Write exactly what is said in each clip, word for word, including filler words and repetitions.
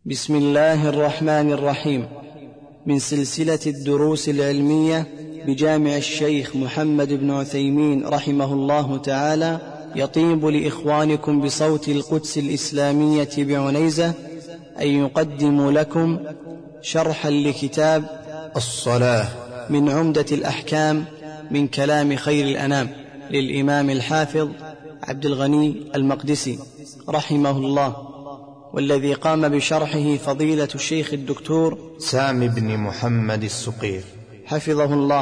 بسم الله الرحمن الرحيم. من سلسلة الدروس العلمية بجامع الشيخ محمد بن عثيمين رحمه الله تعالى، يطيب لإخوانكم بصوت القدس الإسلامية بعنيزة أن يقدم لكم شرحا لكتاب الصلاة من عمدة الأحكام من كلام خير الأنام للإمام الحافظ عبد الغني المقدسي رحمه الله، والذي قام بشرحه فضيلة الشيخ الدكتور سامي بن محمد السقير حفظه الله.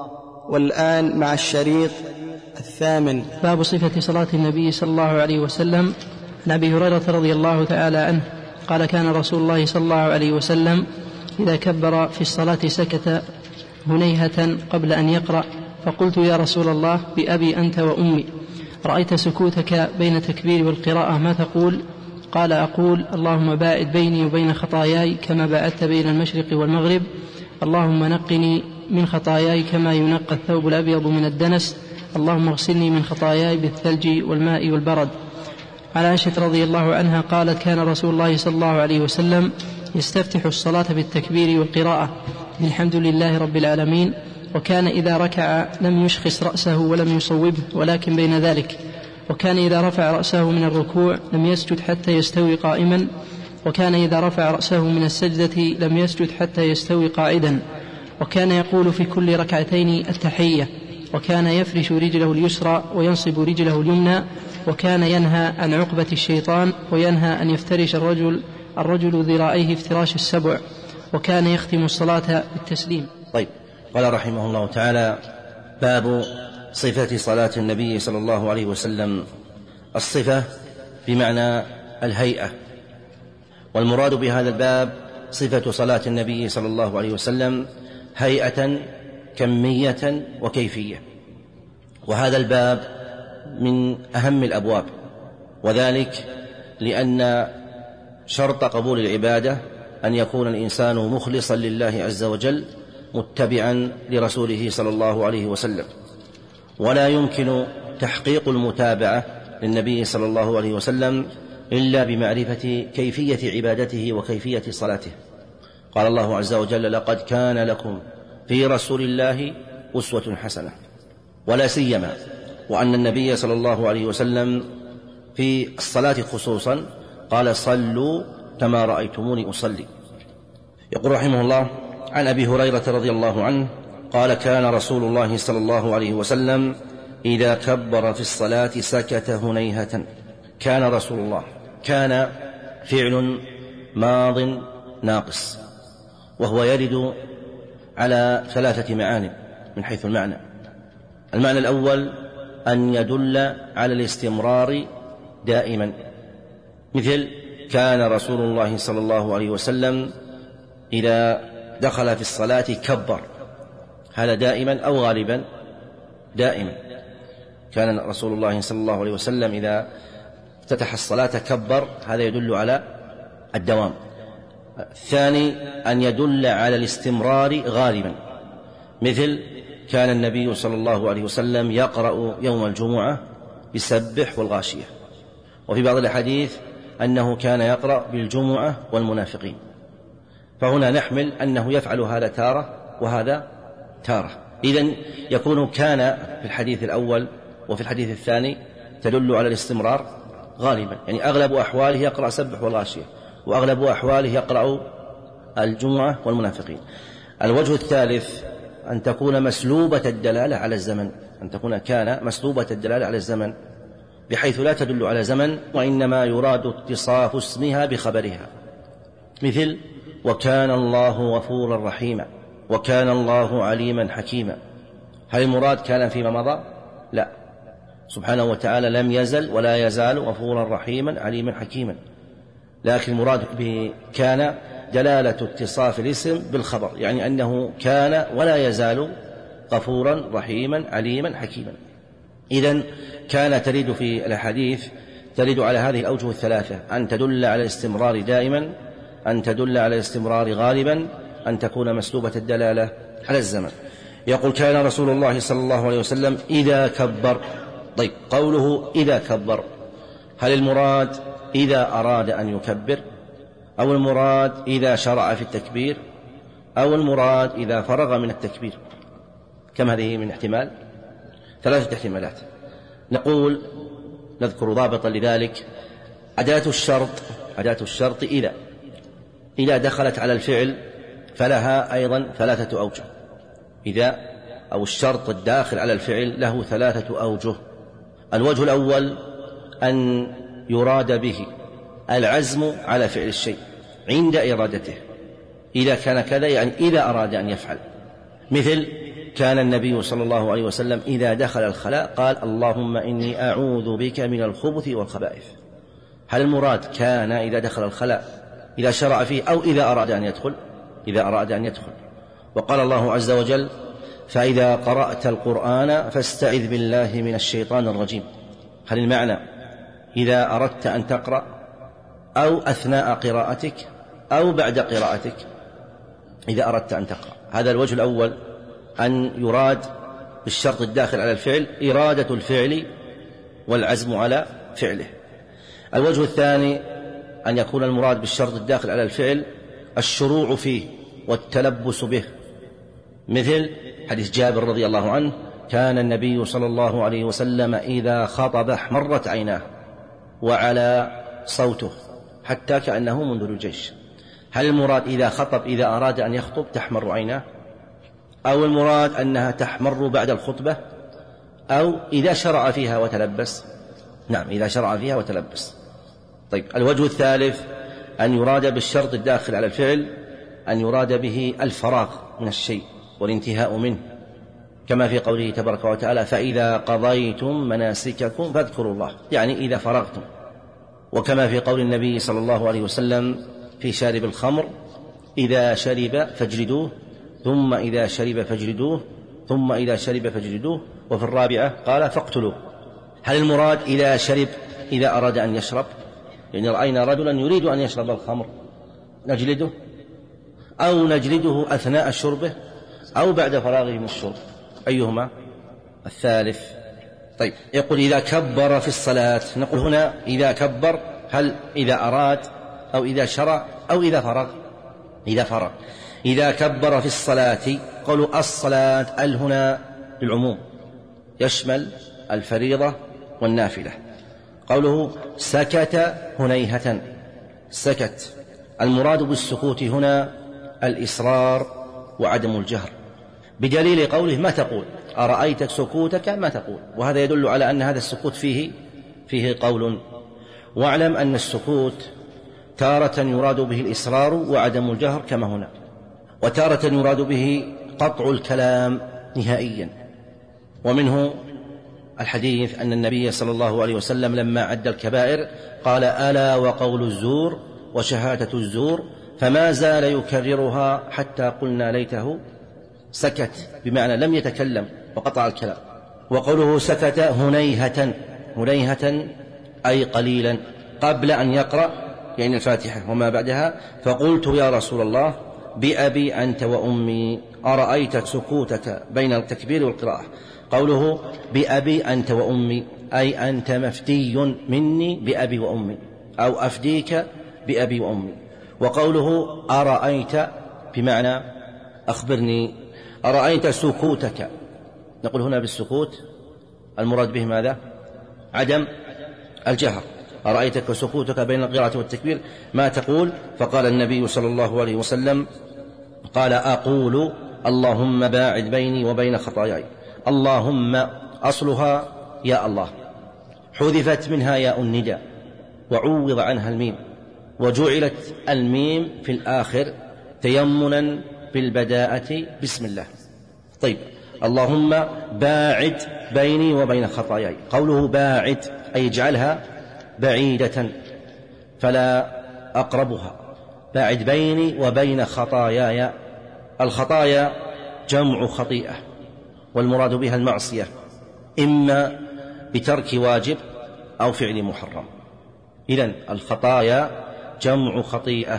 والآن مع الشريط الثامن. باب صفة صلاة النبي صلى الله عليه وسلم. عن أبي هريرة رضي الله تعالى عنه قال: كان رسول الله صلى الله عليه وسلم إذا كبر في الصلاة سكت هنيهة قبل أن يقرأ، فقلت: يا رسول الله، بأبي أنت وأمي، رأيت سكوتك بين التكبير والقراءة، ما تقول؟ قال: أقول: اللهم باعد بيني وبين خطاياي كما باعدت بين المشرق والمغرب، اللهم نقني من خطاياي كما ينقى الثوب الأبيض من الدنس، اللهم اغسلني من خطاياي بالثلج والماء والبرد. عن عائشة رضي الله عنها قالت: كان رسول الله صلى الله عليه وسلم يستفتح الصلاة بالتكبير والقراءة الحمد لله رب العالمين، وكان إذا ركع لم يشخص رأسه ولم يصوبه ولكن بين ذلك، وكان إذا رفع رأسه من الركوع لم يسجد حتى يستوي قائما، وكان إذا رفع رأسه من السجدة لم يسجد حتى يستوي قاعدا، وكان يقول في كل ركعتين التحية، وكان يفرش رجله اليسرى وينصب رجله اليمنى، وكان ينهى عن عقبة الشيطان، وينهى أن يفترش الرجل الرجل ذراعيه افتراش السبع، وكان يختم الصلاة بالتسليم. طيب، قال رحمه الله تعالى: باب صفة صلاة النبي صلى الله عليه وسلم. الصفة بمعنى الهيئة، والمراد بهذا الباب صفة صلاة النبي صلى الله عليه وسلم هيئة كمية وكيفية، وهذا الباب من أهم الأبواب، وذلك لأن شرط قبول العبادة أن يكون الإنسان مخلصا لله عز وجل متبعا لرسوله صلى الله عليه وسلم، ولا يمكن تحقيق المتابعة للنبي صلى الله عليه وسلم إلا بمعرفة كيفية عبادته وكيفية صلاته. قال الله عز وجل: لقد كان لكم في رسول الله أسوة حسنة، ولا سيما وأن النبي صلى الله عليه وسلم في الصلاة خصوصا قال: صلوا كما رأيتموني أصلي. يقول رحمه الله: عن أبي هريرة رضي الله عنه قال: كان رسول الله صلى الله عليه وسلم إذا كبر في الصلاة سكت هنيهة. كان رسول الله، كان فعل ماض ناقص، وهو يرد على ثلاثة معاني من حيث المعنى. المعنى الأول أن يدل على الاستمرار دائما، مثل كان رسول الله صلى الله عليه وسلم إذا دخل في الصلاة كبر، هذا دائما أو غالبا؟ دائما. كان رسول الله صلى الله عليه وسلم إذا افتتح الصلاة كبر، هذا يدل على الدوام. الثاني أن يدل على الاستمرار غالبا، مثل كان النبي صلى الله عليه وسلم يقرأ يوم الجمعة بسبح والغاشية، وفي بعض الحديث أنه كان يقرأ بالجمعة والمنافقين، فهنا نحمل أنه يفعل هذا تارة وهذا تارة. إذن يكون كان في الحديث الأول وفي الحديث الثاني تدل على الاستمرار غالبا، يعني أغلب أحواله يقرأ سبح والغاشية، وأغلب أحواله يقرأ الجمعة والمنافقين. الوجه الثالث أن تكون مسلوبة الدلالة على الزمن، أن تكون كان مسلوبة الدلالة على الزمن بحيث لا تدل على زمن، وإنما يراد اتصاف اسمها بخبرها، مثل وكان الله غفورا رحيما، وكان الله عليما حكيما. هل المراد كان فيما مضى؟ لا، سبحانه وتعالى لم يزل ولا يزال غفورا رحيما عليما حكيما، لكن المراد بكان دلالة اتصاف الاسم بالخبر، يعني أنه كان ولا يزال غفورا رحيما عليما حكيما. إذن كان تريد في الحديث تريد على هذه الأوجه الثلاثة: أن تدل على الاستمرار دائما، أن تدل على الاستمرار غالبا، أن تكون مسلوبة الدلالة على الزمن. يقول: كان رسول الله صلى الله عليه وسلم إذا كبر. طيب، قوله إذا كبر، هل المراد إذا أراد أن يكبر، أو المراد إذا شرع في التكبير، أو المراد إذا فرغ من التكبير. كم هذه من احتمال؟ ثلاثة احتمالات. نقول نذكر ضابطا لذلك: أداة الشرط أداة الشرط إذا إذا دخلت على الفعل فلها أيضا ثلاثة أوجه. إذا أو الشرط الداخل على الفعل له ثلاثة أوجه. الوجه الأول أن يراد به العزم على فعل الشيء عند إرادته، إذا كان كذا يعني إذا أراد أن يفعل. مثل كان النبي صلى الله عليه وسلم إذا دخل الخلاء قال: اللهم إني أعوذ بك من الخبث والخبائث. هل المراد كان إذا دخل الخلاء إذا شرع فيه، أو إذا أراد أن يدخل؟ إذا أراد أن يدخل. وقال الله عز وجل: فإذا قرأت القرآن فاستعذ بالله من الشيطان الرجيم. هل المعنى إذا أردت أن تقرأ، أو أثناء قراءتك، أو بعد قراءتك؟ إذا أردت أن تقرأ. هذا الوجه الأول، أن يراد بالشرط الداخل على الفعل إرادة الفعل والعزم على فعله. الوجه الثاني أن يكون المراد بالشرط الداخل على الفعل الشروع فيه والتلبس به، مثل حديث جابر رضي الله عنه: كان النبي صلى الله عليه وسلم إذا خطب احمرت عيناه وعلى صوته حتى كأنه منذر الجيش. هل المراد إذا خطب إذا أراد أن يخطب تحمر عيناه، أو المراد أنها تحمر بعد الخطبة، أو إذا شرع فيها وتلبس؟ نعم، إذا شرع فيها وتلبس. طيب، الوجه الثالث أن يراد بالشرط الداخل على الفعل أن يراد به الفراغ من الشيء والانتهاء منه، كما في قوله تبارك وتعالى: فإذا قضيتم مناسككم فاذكروا الله، يعني إذا فرغتم. وكما في قول النبي صلى الله عليه وسلم في شارب الخمر: إذا شرب فاجلدوه، ثم إذا شرب فاجلدوه، ثم إذا شرب فاجلدوه. وفي الرابعة قال: فاقتلوه. هل المراد إذا شرب إذا أراد أن يشرب؟ يعني رأينا رجلا يريد أن يشرب الخمر نجلده، أو نجلده أثناء شربه، أو بعد فراغه من الشرب؟ أيهما؟ الثالث. طيب، يقول: إذا كبر في الصلاة. نقول هنا إذا كبر هل إذا أراد، أو إذا شرع، أو إذا فرغ؟ إذا فرغ. إذا كبر في الصلاة، قالوا الصلاة ال هنا للعموم يشمل الفريضة والنافلة. قوله سكت هنيهة، سكت، المراد بالسكوت هنا الإصرار وعدم الجهر، بدليل قوله: ما تقول؟ أرأيت سكوتك ما تقول. وهذا يدل على أن هذا السكوت فيه فيه قول. واعلم أن السكوت تارة يراد به الإصرار وعدم الجهر كما هنا، وتارة يراد به قطع الكلام نهائيا. ومنه الحديث أن النبي صلى الله عليه وسلم لما عد الكبائر قال: ألا وقول الزور وشهادة الزور، فما زال يكررها حتى قلنا ليته سكت، بمعنى لم يتكلم وقطع الكلام. وقوله سكت هنيهة، هنيهة أي قليلا، قبل أن يقرأ يعني الفاتحة وما بعدها: فقلت يا رسول الله بأبي أنت وأمي أرأيت سكوتك بين التكبير والقراءة. قوله بأبي أنت وأمي أي أنت مفتي مني بأبي وأمي، أو أفديك بأبي وأمي. وقوله أرأيت بمعنى أخبرني، أرأيت سكوتك. نقول هنا بالسكوت المراد به ماذا؟ عدم الجهر. أرأيتك سكوتك بين القراءة والتكبير ما تقول؟ فقال النبي صلى الله عليه وسلم قال: أقول اللهم باعد بيني وبين خطاياي. اللهم أصلها يا الله، حذفت منها ياء النداء وعوض عنها الميم، وجعلت الميم في الآخر تيمنا بالبداءة بسم الله. طيب، اللهم باعد بيني وبين خطاياي. قوله باعد أي اجعلها بعيدة فلا أقربها، باعد بيني وبين خطاياي. الخطايا جمع خطيئة، والمراد بها المعصية، إما بترك واجب أو فعل محرم. إذن الخطايا جمع خطيئة،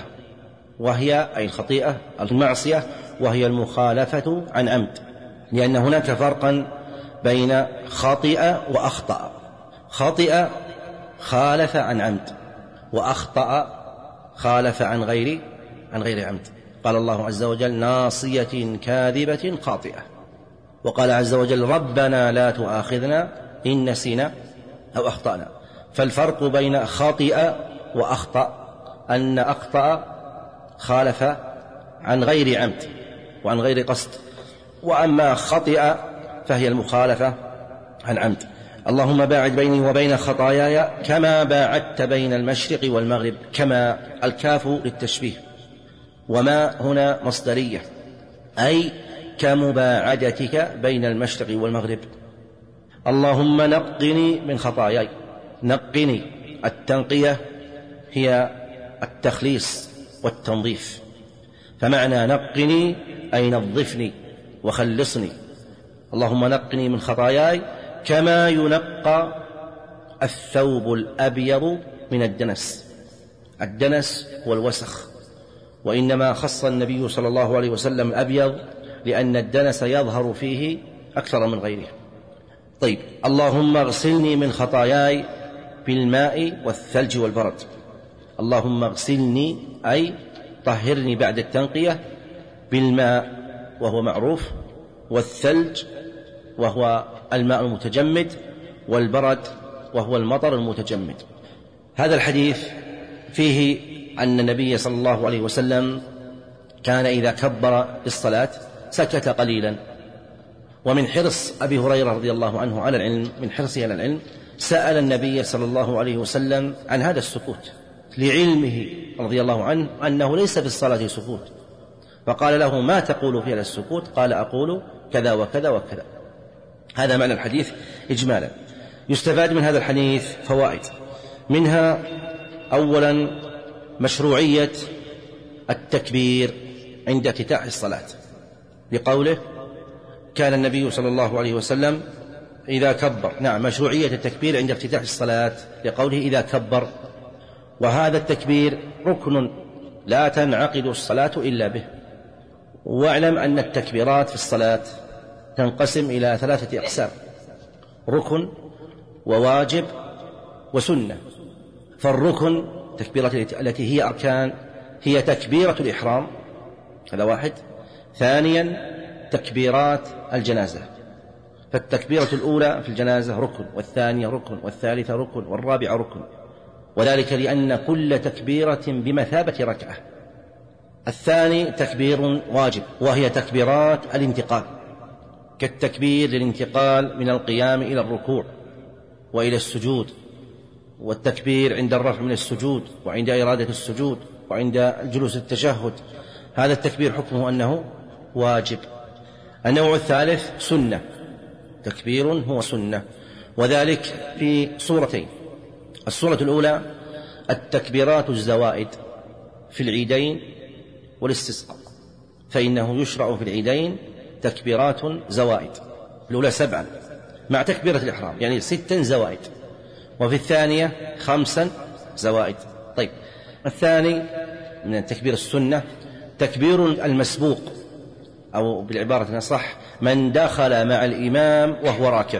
وهي أي الخطيئة المعصية، وهي المخالفة عن عمد، لأن هناك فرقا بين خطئ وأخطأ. خطئ خالف عن عمد، وأخطأ خالف عن غير عن غير عمد. قال الله عز وجل ناصية كاذبة خاطئة، وقال عز وجل ربنا لا تؤاخذنا إن نسينا أو أخطأنا. فالفرق بين خاطئ وأخطأ أن أخطأ خالف عن غير عمد وعن غير قصد، وأما خطئ فهي المخالفة عن عمد. اللهم باعد بيني وبين خطاياي كما باعدت بين المشرق والمغرب. كما الكاف للتشبيه، وما هنا مصدرية، أي كمباعدتك بين المشرق والمغرب. اللهم نقني من خطاياي. نقني، التنقية هي التخليص والتنظيف، فمعنى نقني أي نظفني وخلصني. اللهم نقني من خطاياي كما ينقى الثوب الأبيض من الدنس. الدنس هو الوسخ، وإنما خص النبي صلى الله عليه وسلم الأبيض لأن الدنس يظهر فيه أكثر من غيره. طيب، اللهم اغسلني من خطاياي بالماء والثلج والبرد. اللهم اغسلني أي طهرني بعد التنقية بالماء وهو معروف، والثلج وهو الماء المتجمد، والبرد وهو المطر المتجمد. هذا الحديث فيه أن النبي صلى الله عليه وسلم كان إذا كبر الصلاة سكت قليلا، ومن حرص أبي هريرة رضي الله عنه على العلم، من حرصه على العلم، سأل النبي صلى الله عليه وسلم عن هذا السكوت، لعلمه رضي الله عنه أنه ليس في الصلاة سكوت، فقال له ما تقول في هذا السكوت؟ قال أقول كذا وكذا وكذا. هذا معنى الحديث إجمالا. يستفاد من هذا الحديث فوائد، منها أولا مشروعية التكبير عند افتتاح الصلاة، لقوله كان النبي صلى الله عليه وسلم إذا كبر. نعم، مشروعية التكبير عند افتتاح الصلاة لقوله إذا كبر، وهذا التكبير ركن لا تنعقد الصلاة إلا به. واعلم أن التكبيرات في الصلاة تنقسم إلى ثلاثة أقسام: ركن وواجب وسنة. فالركن تكبيرات التي هي أركان هي تكبيرة الإحرام، هذا واحد. ثانيا تكبيرات الجنازة، فالتكبيرة الأولى في الجنازة ركن، والثانية ركن، والثالثة ركن، والرابعة ركن، وذلك لأن كل تكبيرة بمثابة ركعة. الثاني تكبير واجب، وهي تكبيرات الانتقال، كالتكبير للانتقال من القيام إلى الركوع وإلى السجود، والتكبير عند الرفع من السجود، وعند إرادة السجود، وعند جلوس التشهد. هذا التكبير حكمه أنه واجب. النوع الثالث سنة، تكبير هو سنة، وذلك في صورتين: الصورة الأولى التكبيرات الزوائد في العيدين والاستسقاء، فإنه يشرع في العيدين تكبيرات زوائد، الأولى سبعا مع تكبيرة الإحرام، يعني ستا زوائد، وفي الثانية خمسا زوائد. طيب، الثاني من التكبير السنة تكبير المسبوق، أو بالعبارة الأصح من دخل مع الإمام وهو راكع،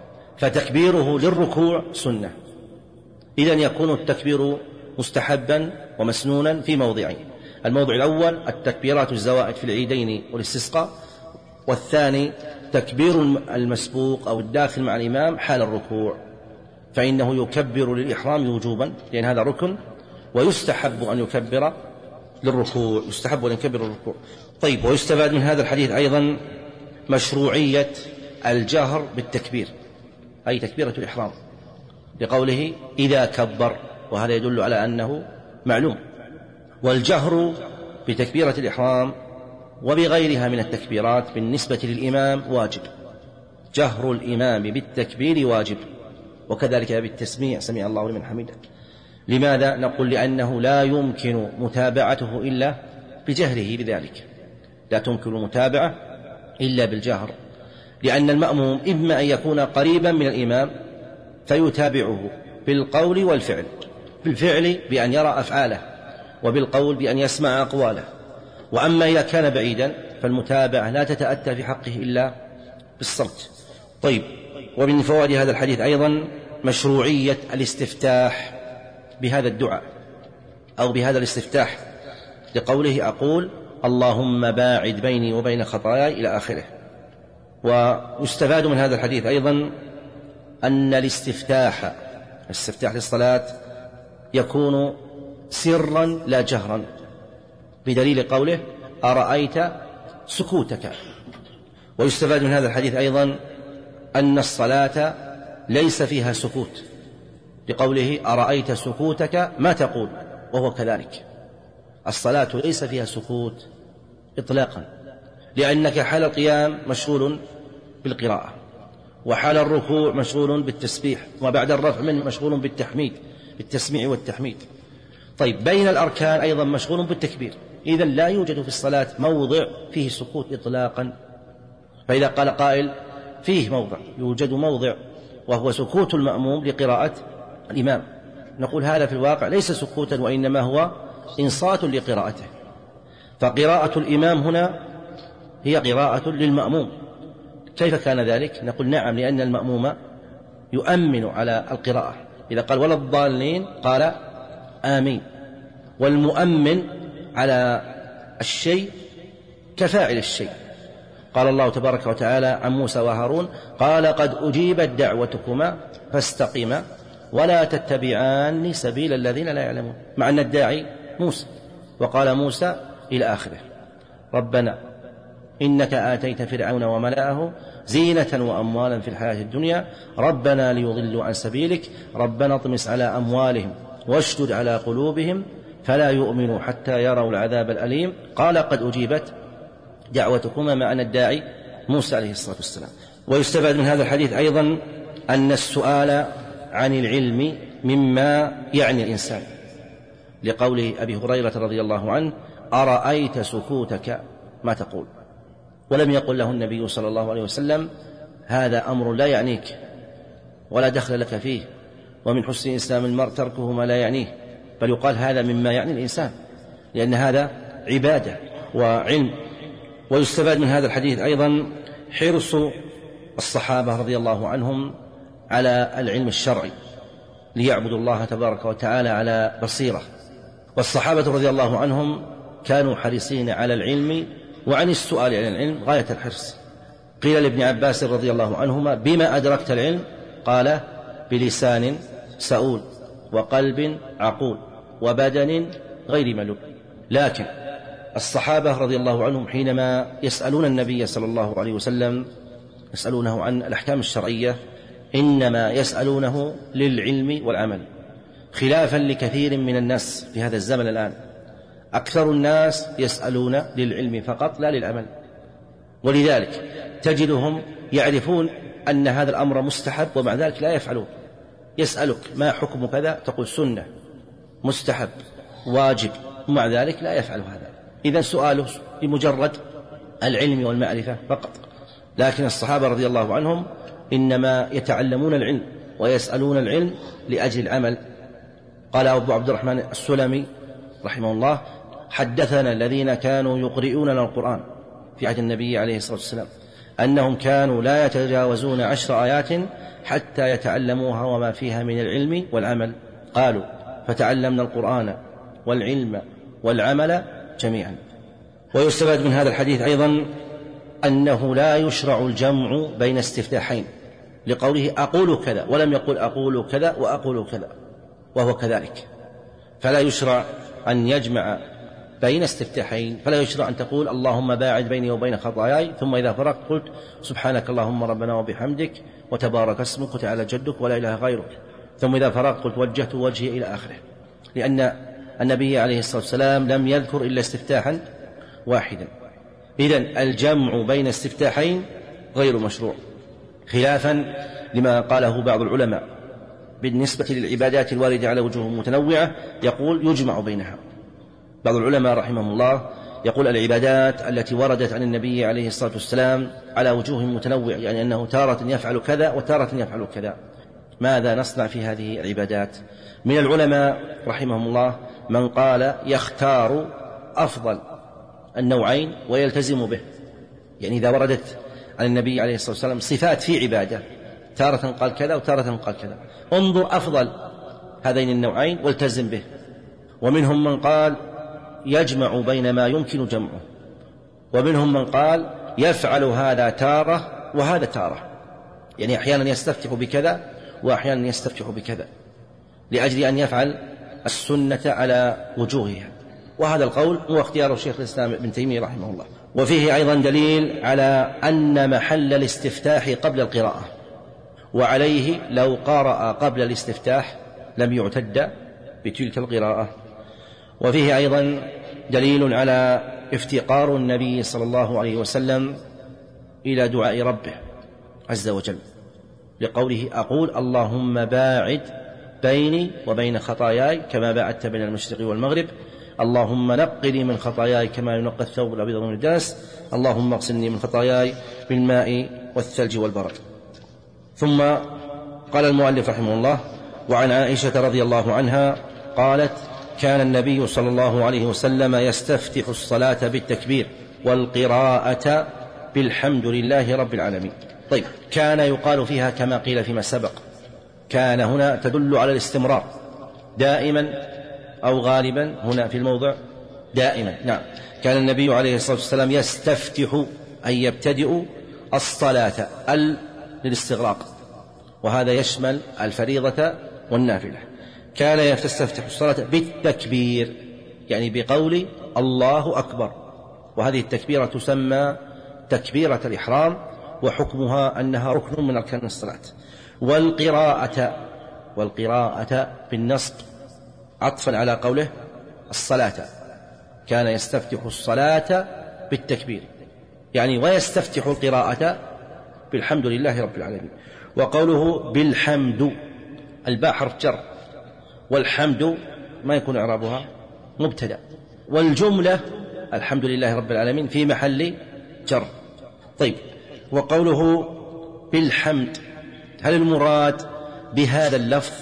فتكبيره للركوع سنة. إذن يكون التكبير مستحبا ومسنونا في موضعين: الموضع الأول التكبيرات الزوائد في العيدين والاستسقاء، والثاني تكبير المسبوق أو الداخل مع الإمام حال الركوع، فإنه يكبر للإحرام وجوبا لأن هذا ركن، ويستحب أن يكبر للركوع، يستحب أن يكبر للركوع. طيب، ويستفاد من هذا الحديث أيضا مشروعية الجهر بالتكبير، أي تكبيرة الإحرام، لقوله إذا كبر، وهذا يدل على أنه معلوم. والجهر بتكبيرة الإحرام وبغيرها من التكبيرات بالنسبة للإمام واجب، جهر الإمام بالتكبير واجب، وكذلك بالتسميع سمع الله لمن حمده. لماذا؟ نقول لأنه لا يمكن متابعته إلا بجهره بذلك، لا تمكن المتابعة إلا بالجهر، لأن المأموم إما أن يكون قريبا من الإمام فيتابعه بالقول والفعل، بالفعل بأن يرى أفعاله، وبالقول بأن يسمع أقواله. وأما إذا كان بعيدا فالمتابعة لا تتأتى في حقه إلا بالصمت. طيب، ومن فوائد هذا الحديث أيضا مشروعية الاستفتاح بهذا الدعاء: أو بهذا الاستفتاح لقوله أقول اللهم باعد بيني وبين خطاياي إلى آخره. ويستفاد من هذا الحديث أيضا أن الاستفتاح الاستفتاح للصلاة يكون سرا لا جهرا، بدليل قوله أرأيت سكوتك. ويستفاد من هذا الحديث أيضا أن الصلاة ليس فيها سكوت، لقوله أرأيت سكوتك ما تقول، وهو كذلك. الصلاة ليس فيها سكوت إطلاقا، لأنك حال القيام مشغول بالقراءة، وحال الركوع مشغول بالتسبيح، وبعد الرفع منه مشغول بالتحميد بالتسميع والتحميد. طيب بين الأركان أيضا مشغول بالتكبير. إذن لا يوجد في الصلاة موضع فيه سكوت إطلاقا. فإذا قال قائل فيه موضع، يوجد موضع وهو سكوت المأموم لقراءة الإمام، نقول هذا في الواقع ليس سكوتا، وإنما هو إنصات لقراءته. فقراءة الإمام هنا هي قراءة للمأموم. كيف كان ذلك؟ نقول نعم، لأن المأموم يؤمن على القراءة. إذا قال ولا الضالين قال آمين. والمؤمن على الشيء كفاعل الشيء. قال الله تبارك وتعالى عن موسى وهارون قال قد أجيبت دعوتكما فاستقيما ولا تتبعان سبيل الذين لا يعلمون، مع أن الداعي موسى. وقال موسى إلى آخره ربنا إنك آتيت فرعون وملأه زينة وأموالا في الحياة الدنيا ربنا ليضلوا عن سبيلك ربنا اطمس على أموالهم واشدد على قلوبهم فلا يؤمنوا حتى يروا العذاب الأليم. قال قد أجيبت دعوتكما، مع أن الداعي موسى عليه الصلاة والسلام. ويستفاد من هذا الحديث أيضا أن السؤال عن العلم مما يعني الإنسان، لقول أبي هريرة رضي الله عنه أرأيت سكوتك ما تقول. ولم يقل له النبي صلى الله عليه وسلم هذا أمر لا يعنيك ولا دخل لك فيه، ومن حسن إسلام المرء تركه ما لا يعنيه، بل يقال هذا مما يعني الإنسان، لأن هذا عبادة وعلم. ويستفاد من هذا الحديث أيضا حرص الصحابة رضي الله عنهم على العلم الشرعي ليعبدوا الله تبارك وتعالى على بصيرة. والصحابة رضي الله عنهم كانوا حريصين على العلم وعن السؤال عن العلم غاية الحرص. قيل لابن عباس رضي الله عنهما بما أدركت العلم؟ قال بلسان سؤول وقلب عقول وبدن غير ملول. لكن الصحابة رضي الله عنهم حينما يسألون النبي صلى الله عليه وسلم يسألونه عن الأحكام الشرعية إنما يسألونه للعلم والعمل، خلافا لكثير من الناس في هذا الزمن الآن. أكثر الناس يسألون للعلم فقط لا للعمل، ولذلك تجدهم يعرفون أن هذا الأمر مستحب ومع ذلك لا يفعلون. يسألك ما حكم كذا تقول سنة مستحب واجب، ومع ذلك لا يفعل هذا. إذن سؤاله بمجرد العلم والمعرفة فقط. لكن الصحابة رضي الله عنهم إنما يتعلمون العلم ويسألون العلم لأجل العمل. قال أبو عبد الرحمن السلمي رحمه الله حدثنا الذين كانوا يقرؤوننا القرآن في عهد النبي عليه الصلاة والسلام أنهم كانوا لا يتجاوزون عشر آيات حتى يتعلموها وما فيها من العلم والعمل. قالوا فتعلمنا القرآن والعلم والعمل جميعا. ويستفاد من هذا الحديث أيضا أنه لا يشرع الجمع بين استفتاحين، لقوله أقول كذا، ولم يقل أقول كذا وأقول كذا، وهو كذلك. فلا يشرع أن يجمع بين استفتاحين، فلا يشرع أن تقول اللهم باعد بيني وبين خطاياي ثم إذا فرغت قلت سبحانك اللهم ربنا وبحمدك وتبارك اسمك وتعالى جدك ولا إله غيرك، ثم إذا فرغت قلت وجهت وجهي إلى آخره، لأن النبي عليه الصلاة والسلام لم يذكر إلا استفتاحا واحدا. إذن الجمع بين استفتاحين غير مشروع، خلافا لما قاله بعض العلماء بالنسبة للعبادات الواردة على وجوه متنوعة، يقول يجمع بينها. بعض العلماء رحمهم الله يقول العبادات التي وردت عن النبي عليه الصلاة والسلام على وجوه متنوعة، يعني أنه تارة يفعل كذا وتارة يفعل كذا. ماذا نصنع في هذه العبادات؟ من العلماء رحمهم الله من قال يختار أفضل النوعين ويلتزم به، يعني إذا وردت عن النبي عليه الصلاة والسلام صفات في عبادة تارة قال كذا وتارة قال كذا، انظر أفضل هذين النوعين والتزم به. ومنهم من قال يجمع بين ما يمكن جمعه، ومنهم من قال يفعل هذا تارة وهذا تارة، يعني أحيانا يستفتح بكذا وأحيانا يستفتح بكذا لأجل أن يفعل السنة على وجوهها. وهذا القول هو اختيار الشيخ الإسلام ابن تيمية رحمه الله. وفيه أيضا دليل على أن محل الاستفتاح قبل القراءة، وعليه لو قرأ قبل الاستفتاح لم يعتد بتلك القراءة. وفيه أيضا دليل على افتقار النبي صلى الله عليه وسلم إلى دعاء ربه عز وجل، لقوله أقول اللهم باعد بيني وبين خطاياي كما باعدت بين المشرق والمغرب، اللهم نقني من خطاياي كما ينقى الثوب الأبيض من الدنس، اللهم اغسلني من خطاياي بالماء والثلج والبرد. ثم قال المؤلف رحمه الله: وعن عائشة رضي الله عنها قالت: كان النبي صلى الله عليه وسلم يستفتح الصلاة بالتكبير والقراءة بالحمد لله رب العالمين. طيب، كان يقال فيها كما قيل فيما سبق، كان هنا تدل على الاستمرار دائما أو غالبا، هنا في الموضع دائما. نعم، كان النبي عليه الصلاة والسلام يستفتح أي يبتدئ الصلاة ال للاستغراق، وهذا يشمل الفريضة والنافلة. كان يستفتح الصلاة بالتكبير، يعني بقول الله أكبر، وهذه التكبيرة تسمى تكبيرة الإحرام، وحكمها أنها ركن من أركان الصلاة. والقراءة والقراءة بالنصب عطفا على قوله الصلاة، كان يستفتح الصلاة بالتكبير، يعني ويستفتح القراءة بالحمد لله رب العالمين. وقوله بالحمد، الباء حرف جر، والحمد ما يكون إعرابها مبتدأ، والجملة الحمد لله رب العالمين في محل جر. طيب، وقوله بالحمد، هل المراد بهذا اللفظ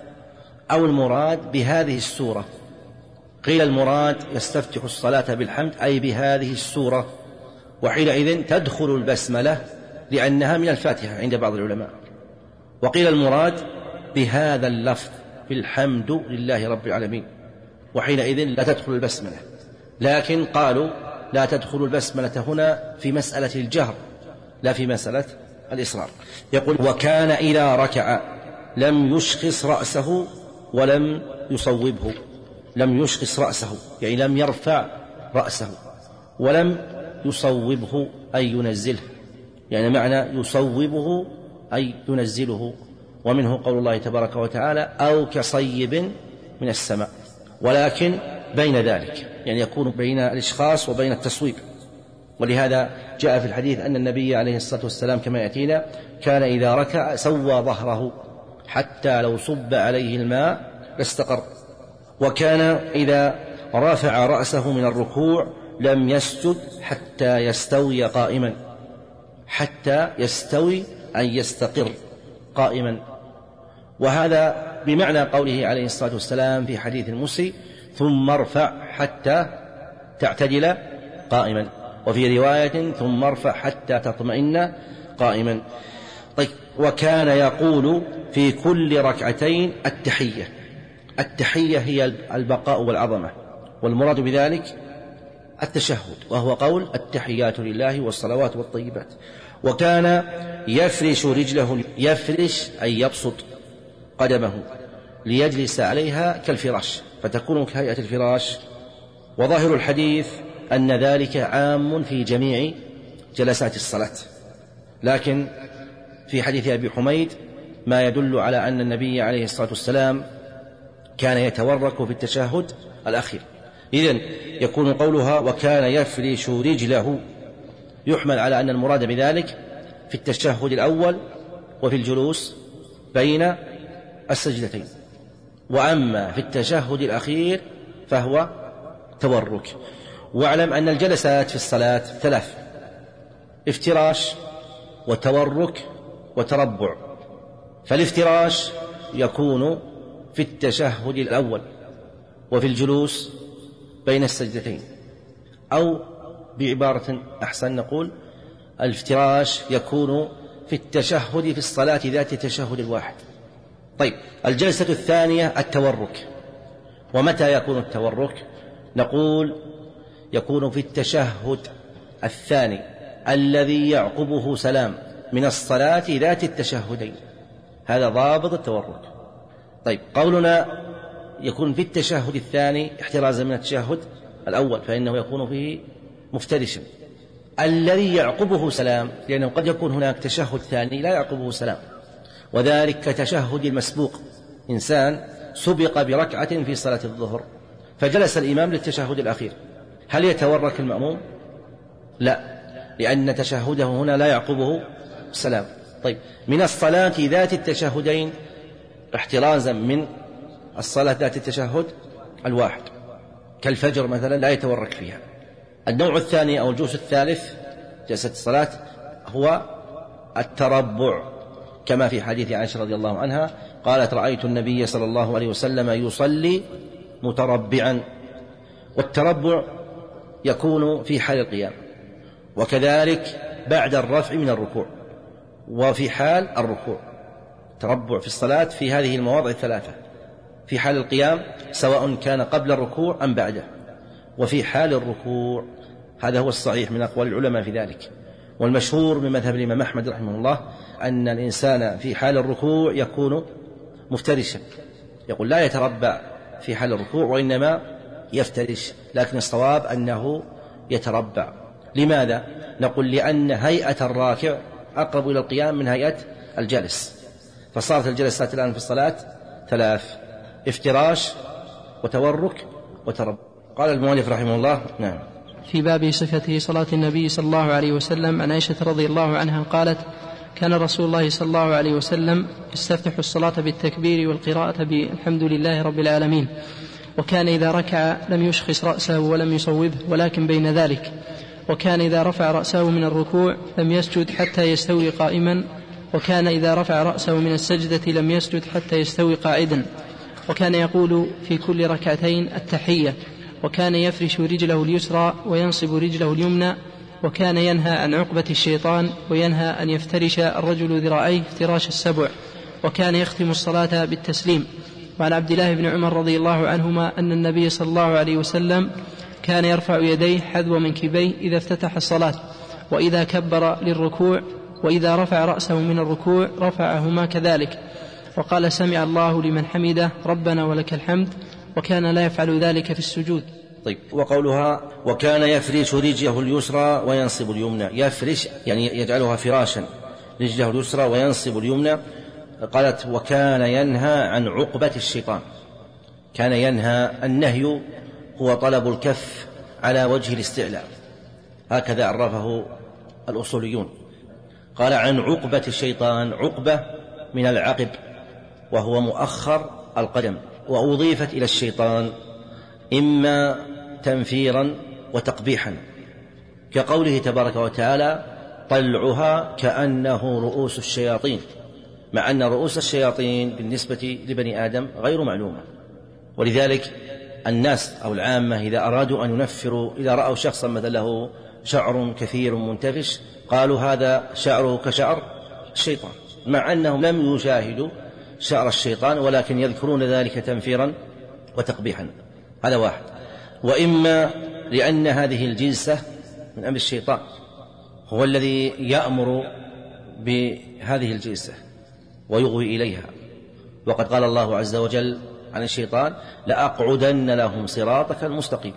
أو المراد بهذه السورة؟ قيل المراد يستفتح الصلاة بالحمد أي بهذه السورة، وحينئذ تدخل البسملة لأنها من الفاتحة عند بعض العلماء. وقيل المراد بهذا اللفظ بالحمد لله رب العالمين، وحينئذ لا تدخل البسملة، لكن قالوا لا تدخل البسملة هنا في مسألة الجهر لا في مسألة الإصرار. يقول: وكان إذا ركع لم يشخص رأسه ولم يصوبه. لم يشخص رأسه يعني لم يرفع رأسه، ولم يصوبه أي ينزله، يعني معنى يصوبه أي ينزله. ومنه قول الله تبارك وتعالى: أو كصيب من السماء، ولكن بين ذلك، يعني يكون بين الإشخاص وبين التصويب. ولهذا جاء في الحديث أن النبي عليه الصلاة والسلام كما يأتينا كان إذا ركع سوى ظهره حتى لو صب عليه الماء لاستقر. وكان إذا رافع رأسه من الركوع لم يسجد حتى يستوي قائما، حتى يستوي أن يستقر قائما. وهذا بمعنى قوله عليه الصلاة والسلام في حديث المسي: ثم ارفع حتى تعتدل قائما، وفي رواية: ثم ارفع حتى تطمئن قائما. طيب، وكان يقول في كل ركعتين التحية. التحية هي البقاء والعظمة، والمراد بذلك التشهد، وهو قول التحيات لله والصلوات والطيبات. وكان يفرش رجله، يفرش أي يبسط قدمه ليجلس عليها كالفراش، فتكون كهيئة الفراش. وظاهر الحديث أن ذلك عام في جميع جلسات الصلاة، لكن في حديث أبي حميد ما يدل على أن النبي عليه الصلاة والسلام كان يتورك في التشهد الأخير. إذن يكون قولها وكان يفرش رجله يحمل على أن المراد بذلك في التشهد الأول وفي الجلوس بين السجدتين، وأما في التشهد الأخير فهو تورك. واعلم أن الجلسات في الصلاة ثلاث: افتراش وتورك وتربع. فالافتراش يكون في التشهد الأول وفي الجلوس بين السجدتين، أو بعبارة أحسن نقول الافتراش يكون في التشهد في الصلاة ذات التشهد الواحد. طيب، الجلسة الثانية التورك، ومتى يكون التورك؟ نقول يكون في التشهد الثاني الذي يعقبه سلام من الصلاة ذات التشهدين، هذا ضابط التورك. طيب قولنا يكون في التشهد الثاني احترازا من التشهد الأول فإنه يكون فيه مفترشا. الذي يعقبه سلام لأنه قد يكون هناك تشهد ثاني لا يعقبه سلام، وذلك كتشهد المسبوق، إنسان سبق بركعة في صلاة الظهر فجلس الإمام للتشهد الأخير، هل يتورك المأموم؟ لا، لأن تشهده هنا لا يعقبه سلام. طيب من الصلاة ذات التشهدين احترازا من الصلاة ذات التشهد الواحد كالفجر مثلا لا يتورك فيها. النوع الثاني أو الجزء الثالث جلسة الصلاة هو التربع، كما في حديث عائشة رضي الله عنها قالت رأيت النبي صلى الله عليه وسلم يصلي متربعا. والتربع يكون في حال القيام، وكذلك بعد الرفع من الركوع، وفي حال الركوع. تربع في الصلاة في هذه المواضع الثلاثة: في حال القيام سواء كان قبل الركوع أم بعده، وفي حال الركوع. هذا هو الصحيح من أقوال العلماء في ذلك. والمشهور من مذهب الإمام أحمد رحمه الله أن الإنسان في حال الركوع يكون مفترشا، يقول لا يتربع في حال الركوع وإنما يفترش، لكن الصواب أنه يتربع. لماذا؟ نقول لأن هيئة الراكع أقرب إلى القيام من هيئة الجالس، فصارت الجلسات الآن في الصلاة ثلاث: افتراش وتورك وتربع. قال المؤلف رحمه الله: نعم. في باب صفة صلاة النبي صلى الله عليه وسلم عن عائشة رضي الله عنها قالت: كان رسول الله صلى الله عليه وسلم يستفتح الصلاة بالتكبير والقراءة بالحمد لله رب العالمين، وكان إذا ركع لم يشخص رأسه ولم يصوبه ولكن بين ذلك، وكان إذا رفع رأسه من الركوع لم يسجد حتى يستوي قائما، وكان إذا رفع رأسه من السجدة لم يسجد حتى يستوي قاعدا، وكان يقول في كل ركعتين التحية، وكان يفرش رجله اليسرى وينصب رجله اليمنى، وكان ينهى عن عقبة الشيطان، وينهى أن يفترش الرجل ذراعيه افتراش السبع، وكان يختم الصلاة بالتسليم. وعن عبد الله بن عمر رضي الله عنهما أن النبي صلى الله عليه وسلم كان يرفع يديه حذو منكبيه إذا افتتح الصلاة، وإذا كبر للركوع، وإذا رفع رأسه من الركوع رفعهما كذلك، وقال سمع الله لمن حمده ربنا ولك الحمد، وكان لا يفعل ذلك في السجود. طيب، وقولها وكان يفرش رجله اليسرى وينصب اليمنى، يفرش يعني يجعلها فراشا رجله اليسرى وينصب اليمنى. قالت وكان ينهى عن عقبة الشيطان. كان ينهى، النهي هو طلب الكف على وجه الاستعلاء، هكذا عرفه الأصوليون. قال عن عقبة الشيطان، عقبة من العقب وهو مؤخر القدم، وأضيفت إلى الشيطان إما تنفيرا وتقبيحا، كقوله تبارك وتعالى طلعها كأنه رؤوس الشياطين، مع أن رؤوس الشياطين بالنسبة لبني آدم غير معلومة. ولذلك الناس أو العامة إذا أرادوا أن ينفروا، إذا رأوا شخصا مثلا له شعر كثير منتفش قالوا هذا شعره كشعر الشيطان، مع أنهم لم يشاهدوا شعر الشيطان ولكن يذكرون ذلك تنفيرا وتقبيحا. هذا واحد. وإما لأن هذه الجلسة من أمر الشيطان، هو الذي يأمر بهذه الجلسة ويغوي إليها، وقد قال الله عز وجل عن الشيطان لأقعدن لهم صراطك المستقيم.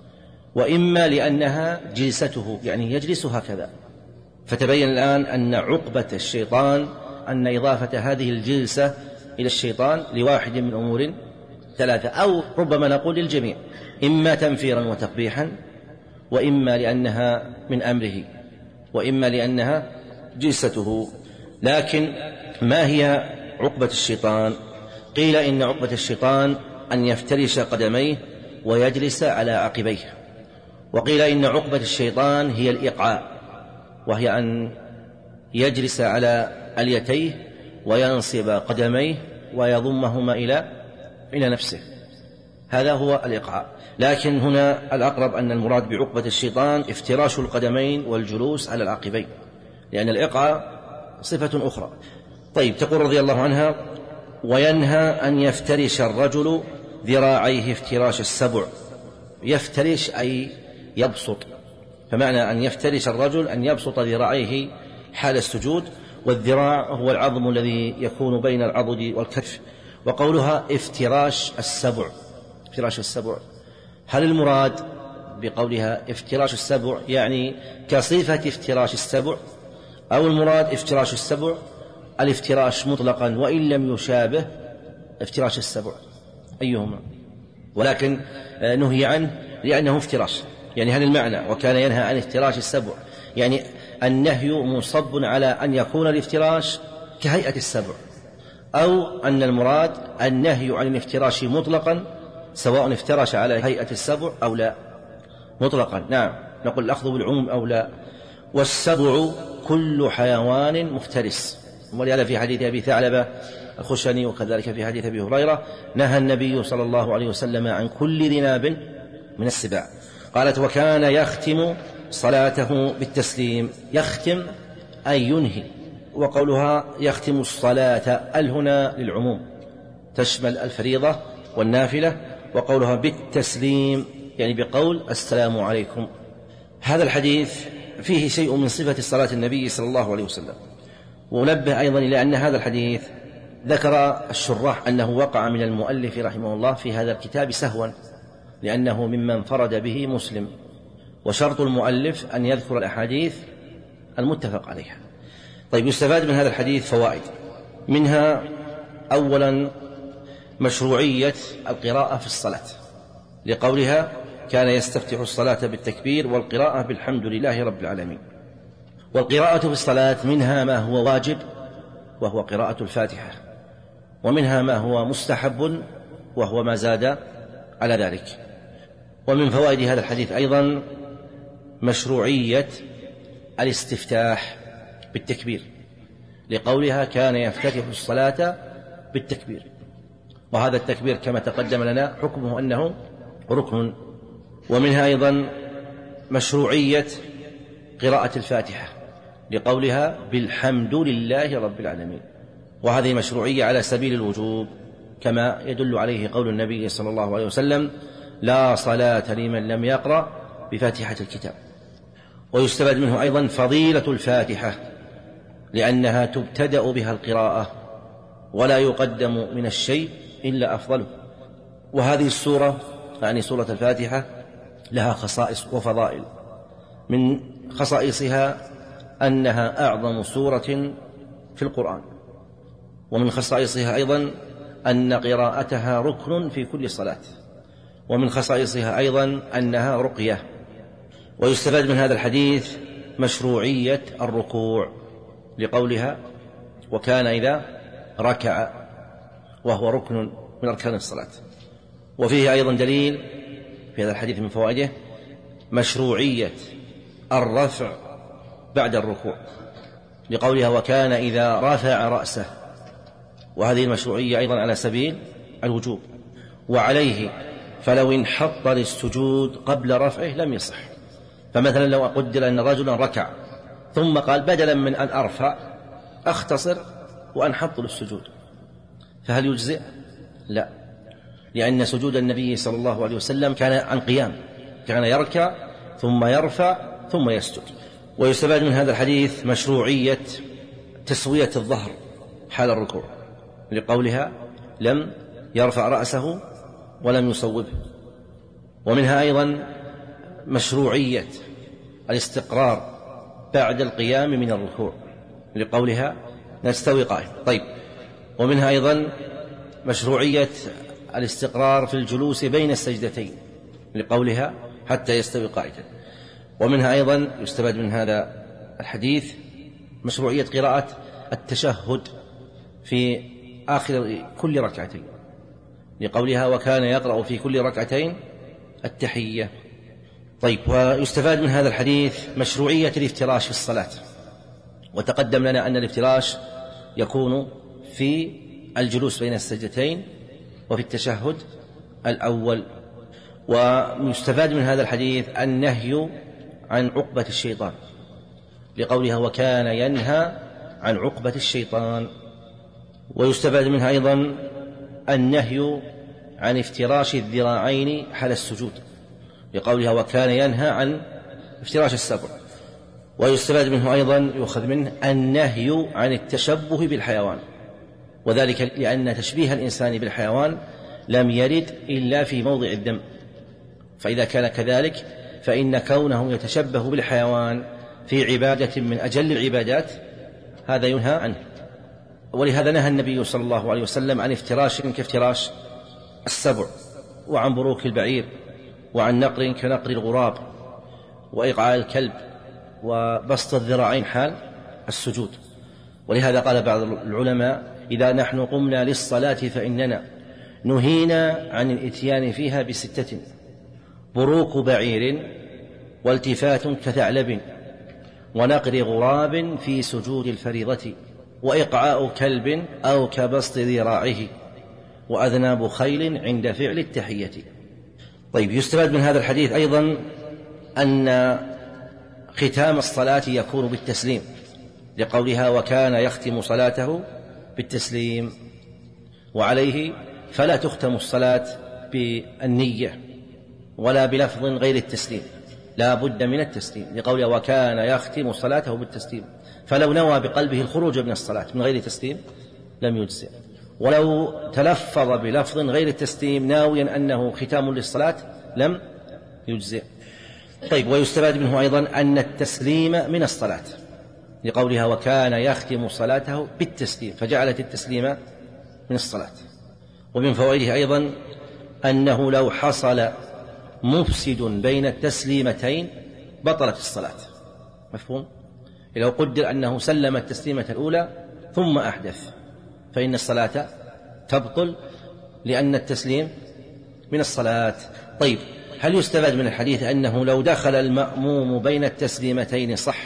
وإما لأنها جلسته، يعني يجلس هكذا. فتبين الآن أن عقبة الشيطان أن إضافة هذه الجلسة إلى الشيطان لواحد من أمور ثلاثة، أو ربما نقول للجميع، إما تنفيرا وتقبيحا، وإما لأنها من أمره، وإما لأنها جلسته. لكن ما هي عقبة الشيطان؟ قيل إن عقبة الشيطان أن يفترش قدميه ويجلس على عقبيه، وقيل إن عقبة الشيطان هي الإقعاء، وهي أن يجلس على اليتيه وينصب قدميه ويضمهما إلى إلى نفسه، هذا هو الإقعاء. لكن هنا الأقرب أن المراد بعقبة الشيطان افتراش القدمين والجلوس على العقبين، لأن الإقعاء صفة أخرى. طيب، تقول رضي الله عنها وينهى أن يفترش الرجل ذراعيه افتراش السبع. يفترش أي يبسط، فمعنى أن يفترش الرجل أن يبسط ذراعيه حال السجود، والذراع هو العظم الذي يكون بين العضد والكتف. وقولها افتراش السبع، افتراش السبع، هل المراد بقولها افتراش السبع يعني كصفة افتراش السبع، أو المراد افتراش السبع الافتراش مطلقا وإن لم يشابه افتراش السبع؟ أيهما؟ ولكن نهي عنه لأنه افتراش، يعني هل المعنى وكان ينهى عن افتراش السبع يعني النهي مصب على أن يكون الافتراش كهيئة السبع، أو أن المراد النهي عن الافتراش مطلقا سواء افترش على هيئة السبع أو لا؟ مطلقا نعم، نقول الأخذ بالعموم أو لا. والسبع كل حيوان مفترس، ولهذا في حديث أبي ثعلبة الخشني وكذلك في حديث أبي هريرة نهى النبي صلى الله عليه وسلم عن كل ذناب من السباع. قالت وكان يختم صلاته بالتسليم، يختم أي ينهي. وقولها يختم الصلاة ال هنا للعموم تشمل الفريضة والنافلة، وقولها بالتسليم يعني بقول السلام عليكم. هذا الحديث فيه شيء من صفة صلاة النبي صلى الله عليه وسلم. ونبه أيضا إلى أن هذا الحديث ذكر الشراح أنه وقع من المؤلف رحمه الله في هذا الكتاب سهوا، لأنه ممن فرد به مسلم، وشرط المؤلف أن يذكر الأحاديث المتفق عليها. طيب، يستفاد من هذا الحديث فوائد، منها أولا مشروعية القراءة في الصلاة، لقولها كان يستفتح الصلاة بالتكبير والقراءة بالحمد لله رب العالمين. والقراءة في الصلاة منها ما هو واجب وهو قراءة الفاتحة، ومنها ما هو مستحب وهو ما زاد على ذلك. ومن فوائد هذا الحديث أيضا مشروعية الاستفتاح بالتكبير، لقولها كان يفتتح الصلاة بالتكبير، وهذا التكبير كما تقدم لنا حكمه أنه ركن. ومنها أيضا مشروعية قراءة الفاتحة، لقولها بالحمد لله رب العالمين، وهذه مشروعية على سبيل الوجوب، كما يدل عليه قول النبي صلى الله عليه وسلم لا صلاة لمن لم يقرأ بفاتحة الكتاب. ويستفاد منه أيضا فضيلة الفاتحة، لأنها تبتدأ بها القراءة ولا يقدم من الشيء إلا أفضله. وهذه السورة يعني سورة الفاتحة لها خصائص وفضائل، من خصائصها أنها أعظم سورة في القرآن، ومن خصائصها أيضا أن قراءتها ركن في كل صلاة، ومن خصائصها أيضا أنها رقية. ويستفاد من هذا الحديث مشروعية الركوع، لقولها وكان إذا ركع، وهو ركن من أركان الصلاة. وفيه أيضا دليل في هذا الحديث من فوائده مشروعية الرفع بعد الركوع، لقولها وكان إذا رفع رأسه، وهذه المشروعية أيضا على سبيل الوجوب. وعليه فلو انحط للسجود قبل رفعه لم يصح. فمثلا لو قدر أن رجلا ركع ثم قال بدلا من أن أرفع أختصر وأنحط للسجود، فهل يجزئ؟ لا، لأن سجود النبي صلى الله عليه وسلم كان عن قيام، كان يركع ثم يرفع ثم يسجد. ويستفاد من هذا الحديث مشروعية تسوية الظهر حال الركوع، لقولها لم يرفع رأسه ولم يصوبه. ومنها أيضا مشروعية الاستقرار بعد القيام من الركوع، لقولها نستوي قائم. طيب، ومنها أيضا مشروعية الاستقرار في الجلوس بين السجدتين، لقولها حتى يستوي قائدا. ومنها أيضا يستفاد من هذا الحديث مشروعية قراءة التشهد في آخر كل ركعتين، لقولها وكان يقرأ في كل ركعتين التحية. طيب، ويستفاد من هذا الحديث مشروعية الافتراش في الصلاة، وتقدم لنا أن الافتراش يكون في الجلوس بين السجدتين وفي التشهد الأول. ويستفاد من هذا الحديث النهي عن عقبة الشيطان، لقولها وكان ينهى عن عقبة الشيطان. ويستفاد منها أيضا النهي عن افتراش الذراعين حال السجود لقولها وكان ينهى عن افتراش السبع. ويستفاد منه أيضا يؤخذ منه النهي عن التشبه بالحيوان، وذلك لأن تشبيه الإنسان بالحيوان لم يرد إلا في موضع الذم، فإذا كان كذلك فإن كونه يتشبه بالحيوان في عبادة من أجل العبادات هذا ينهى عنه. ولهذا نهى النبي صلى الله عليه وسلم عن افتراش كافتراش السبع، وعن بروك البعير، وعن نقر كنقر الغراب، وإقعاء الكلب، وبسط الذراعين حال السجود. ولهذا قال بعض العلماء إذا نحن قمنا للصلاة فإننا نهينا عن الإتيان فيها بستة: بروك بعير، والتفات كثعلب، ونقر غراب في سجود الفريضة، وإقعاء كلب أو كبسط ذراعه، وأذناب خيل عند فعل التحية. طيب، يستفاد من هذا الحديث أيضا أن ختام الصلاة يكون بالتسليم لقولها وكان يختم صلاته بالتسليم، وعليه فلا تختم الصلاة بالنية ولا بلفظ غير التسليم، لا بد من التسليم لقوله وكان يختم صلاته بالتسليم. فلو نوى بقلبه الخروج من الصلاة من غير تسليم لم يجزئ، ولو تلفظ بلفظ غير التسليم ناويا أنه ختام للصلاة لم يجزئ. طيب، ويستفاد منه أيضا أن التسليم من الصلاة لقولها وكان يختم صلاته بالتسليم، فجعلت التسليم من الصلاة. ومن فوائده أيضا أنه لو حصل مفسد بين التسليمتين بطلت الصلاة. مفهوم؟ لو قدر أنه سلم التسليمة الأولى ثم أحدث فإن الصلاة تبطل لأن التسليم من الصلاة. طيب، هل يستفاد من الحديث أنه لو دخل المأموم بين التسليمتين صح؟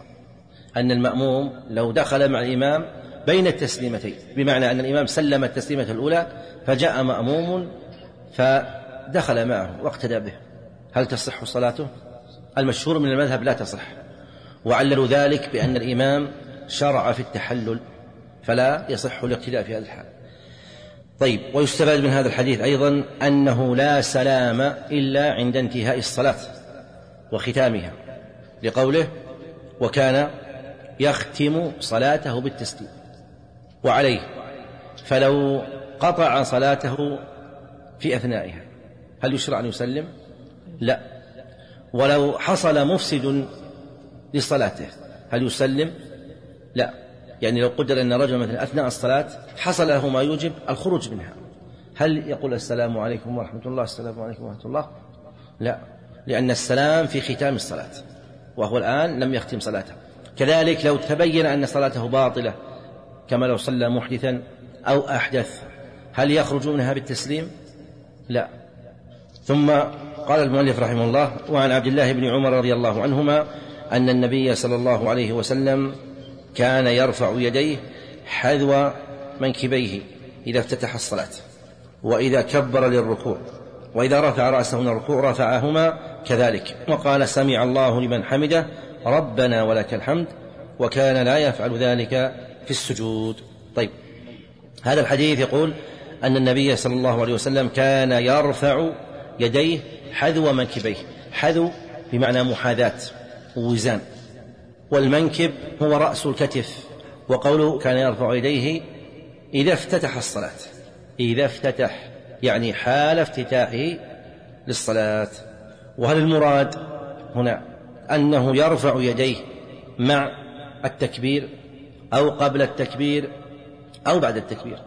أن المأموم لو دخل مع الإمام بين التسليمتين، بمعنى أن الإمام سلم التسليمة الأولى فجاء مأموم فدخل معه واقتدى به، هل تصح صلاته؟ المشهور من المذهب لا تصح، وعللوا ذلك بأن الإمام شرع في التحلل فلا يصح الاقتداء في هذا الحال. طيب، ويستفاد من هذا الحديث أيضا أنه لا سلام إلا عند انتهاء الصلاة وختامها لقوله وكان يختم صلاته بالتسليم، وعليه فلو قطع صلاته في أثنائها هل يشرع أن يسلم؟ لا. ولو حصل مفسد لصلاته هل يسلم؟ لا. يعني لو قدر أن رجل مثلا أثناء الصلاة حصل له ما يوجب الخروج منها، هل يقول السلام عليكم ورحمة الله السلام عليكم ورحمة الله؟ لا، لأن السلام في ختام الصلاة وهو الآن لم يختم صلاته. كذلك لو تبين أن صلاته باطلة كما لو صلى محدثا أو أحدث هل يخرج منها بالتسليم؟ لا. ثم قال المؤلف رحمه الله وعن عبد الله بن عمر رضي الله عنهما أن النبي صلى الله عليه وسلم كان يرفع يديه حذو منكبيه إذا افتتح الصلاة، وإذا كبر للركوع، وإذا رفع رأسه من الركوع رفعهما كذلك، وقال سمع الله لمن حمده ربنا ولك الحمد، وكان لا يفعل ذلك في السجود. طيب، هذا الحديث يقول أن النبي صلى الله عليه وسلم كان يرفع يديه حذو منكبيه، حذو بمعنى محاذاة ووزان، والمنكب هو رأس الكتف، وقوله كان يرفع يديه إذا افتتح الصلاة، إذا افتتح يعني حال افتتاحه للصلاة. وهل المراد هنا أنه يرفع يديه مع التكبير أو قبل التكبير أو بعد التكبير؟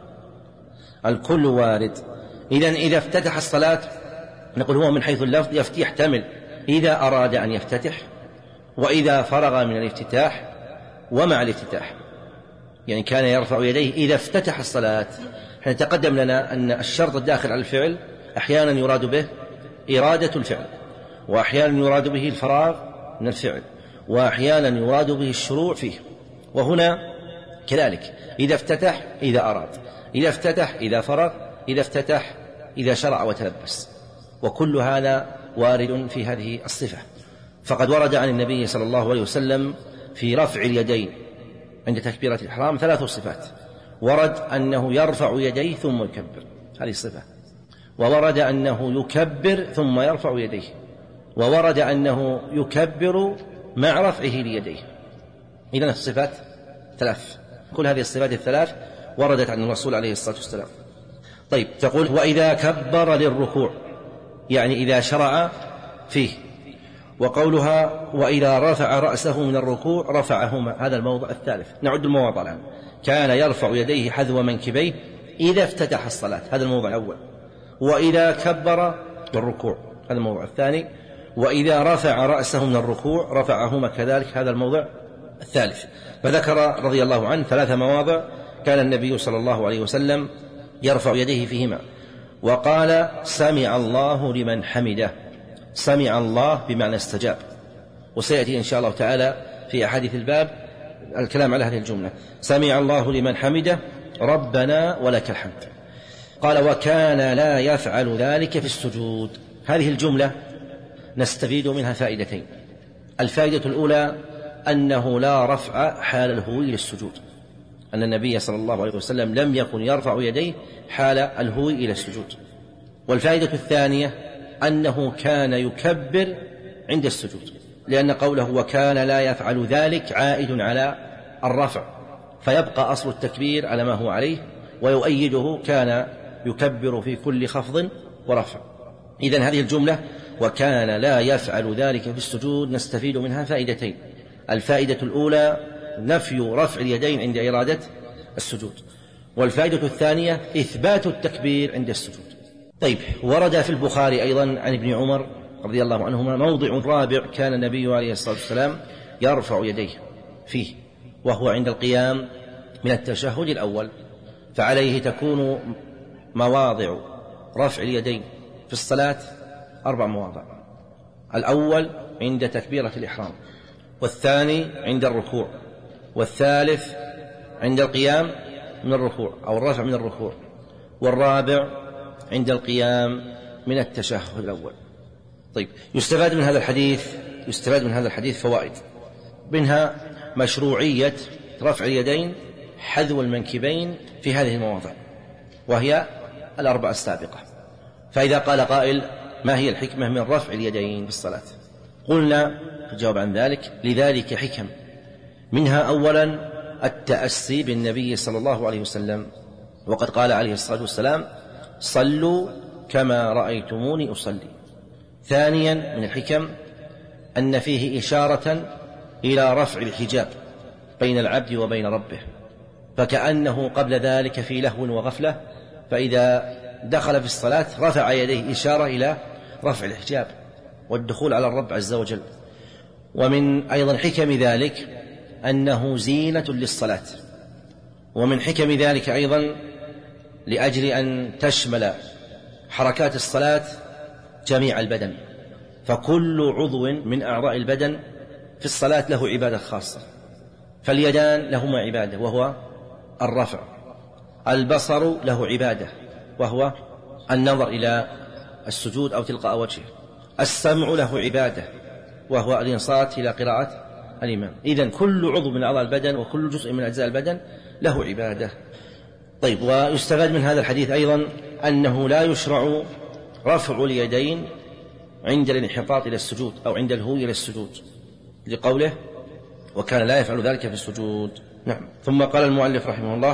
الكل وارد. إذن إذا افتتح الصلاة نقول هو من حيث اللفظ يحتمل إذا أراد أن يفتتح وإذا فرغ من الافتتاح ومع الافتتاح، يعني كان يرفع يديه إذا افتتح الصلاة. حين تقدم لنا أن الشرط الداخل على الفعل أحيانا يراد به إرادة الفعل، وأحيانا يراد به الفراغ من الفعل، وأحيانا يراد به الشروع فيه. وهنا كذلك إذا افتتح إذا أراد، إذا افتتح إذا فرغ، إذا افتتح إذا شرع وتلبس، وكل هذا وارد في هذه الصفة. فقد ورد عن النبي صلى الله عليه وسلم في رفع اليدين عند تكبيرة الإحرام ثلاث صفات. ورد أنه يرفع يديه ثم يكبر، هذه الصفة. وورد أنه يكبر ثم يرفع يديه، وورد أنه يكبر مع رفعه ليديه. إذن الصفات ثلاث، كل هذه الصفات الثلاث وردت عن الرسول عليه الصلاة والسلام. طيب، تقول وإذا كبر للركوع، يعني إذا شرع فيه. وقولها وإذا رفع رأسه من الركوع رفعهما، هذا الموضع الثالث. نعد المواضع الآن. كان يرفع يديه حذو منكبيه إذا افتتح الصلاة، هذا الموضع الأول. وإذا كبر للركوع، هذا الموضع الثاني. وإذا رفع رأسه من الركوع رفعهما كذلك، هذا الموضع الثالث. فذكر رضي الله عنه ثلاث مواضع كان النبي صلى الله عليه وسلم يرفع يديه فيهما. وقال سمع الله لمن حمده، سمع الله بمعنى استجاب، وسيأتي إن شاء الله تعالى في أحاديث الباب الكلام على هذه الجملة، سمع الله لمن حمده ربنا ولك الحمد. قال وكان لا يفعل ذلك في السجود. هذه الجملة نستفيد منها فائدتين. الفائدة الأولى أنه لا رفع حال الهوي للسجود، أن النبي صلى الله عليه وسلم لم يكن يرفع يديه حال الهوي إلى السجود. والفائدة الثانية أنه كان يكبر عند السجود، لأن قوله وكان لا يفعل ذلك عائد على الرفع، فيبقى أصل التكبير على ما هو عليه، ويؤيده كان يكبر في كل خفض ورفع. إذن هذه الجملة وكان لا يفعل ذلك في السجود نستفيد منها فائدتين. الفائدة الأولى نفي رفع اليدين عند إرادة السجود، والفائدة الثانية إثبات التكبير عند السجود. طيب، ورد في البخاري أيضا عن ابن عمر رضي الله عنهما موضع رابع كان النبي عليه الصلاة والسلام يرفع يديه فيه، وهو عند القيام من التشهد الأول. فعليه تكون مواضع رفع اليدين في الصلاة أربع مواضع: الأول عند تكبيرة الإحرام، والثاني عند الركوع، والثالث عند القيام من الركوع أو الرفع من الركوع، والرابع عند القيام من التشهد الأول. طيب، يستفاد من هذا الحديث يستفاد من هذا الحديث فوائد، منها مشروعية رفع اليدين حذو المنكبين في هذه المواضع، وهي الأربع السابقة. فإذا قال قائل ما هي الحكمة من رفع اليدين في الصلاة؟ قلنا الجواب عن ذلك لذلك حكم، منها أولا التأسي بالنبي صلى الله عليه وسلم، وقد قال عليه الصلاة والسلام صلوا كما رأيتموني أصلي. ثانيا من الحكم أن فيه إشارة إلى رفع الحجاب بين العبد وبين ربه، فكأنه قبل ذلك في لهو وغفلة، فإذا دخل في الصلاة رفع يديه إشارة إلى رفع الحجاب والدخول على الرب عز وجل. ومن أيضا حكم ذلك أنه زينة للصلاة، ومن حكم ذلك أيضا لأجل أن تشمل حركات الصلاة جميع البدن، فكل عضو من أعضاء البدن في الصلاة له عبادة خاصة. فاليدان لهما عبادة وهو الرفع، البصر له عبادة وهو النظر إلى السجود أو تلقاء وجهه، السمع له عبادة وهو الإنصات إلى قراءة الإمام. إذن كل عضو من أعضاء البدن وكل جزء من أجزاء البدن له عبادة. طيب، ويستفاد من هذا الحديث أيضا أنه لا يشرع رفع اليدين عند الانحطاط إلى السجود أو عند الهوي إلى السجود، لقوله وكان لا يفعل ذلك في السجود. نعم. ثم قال المؤلف رحمه الله: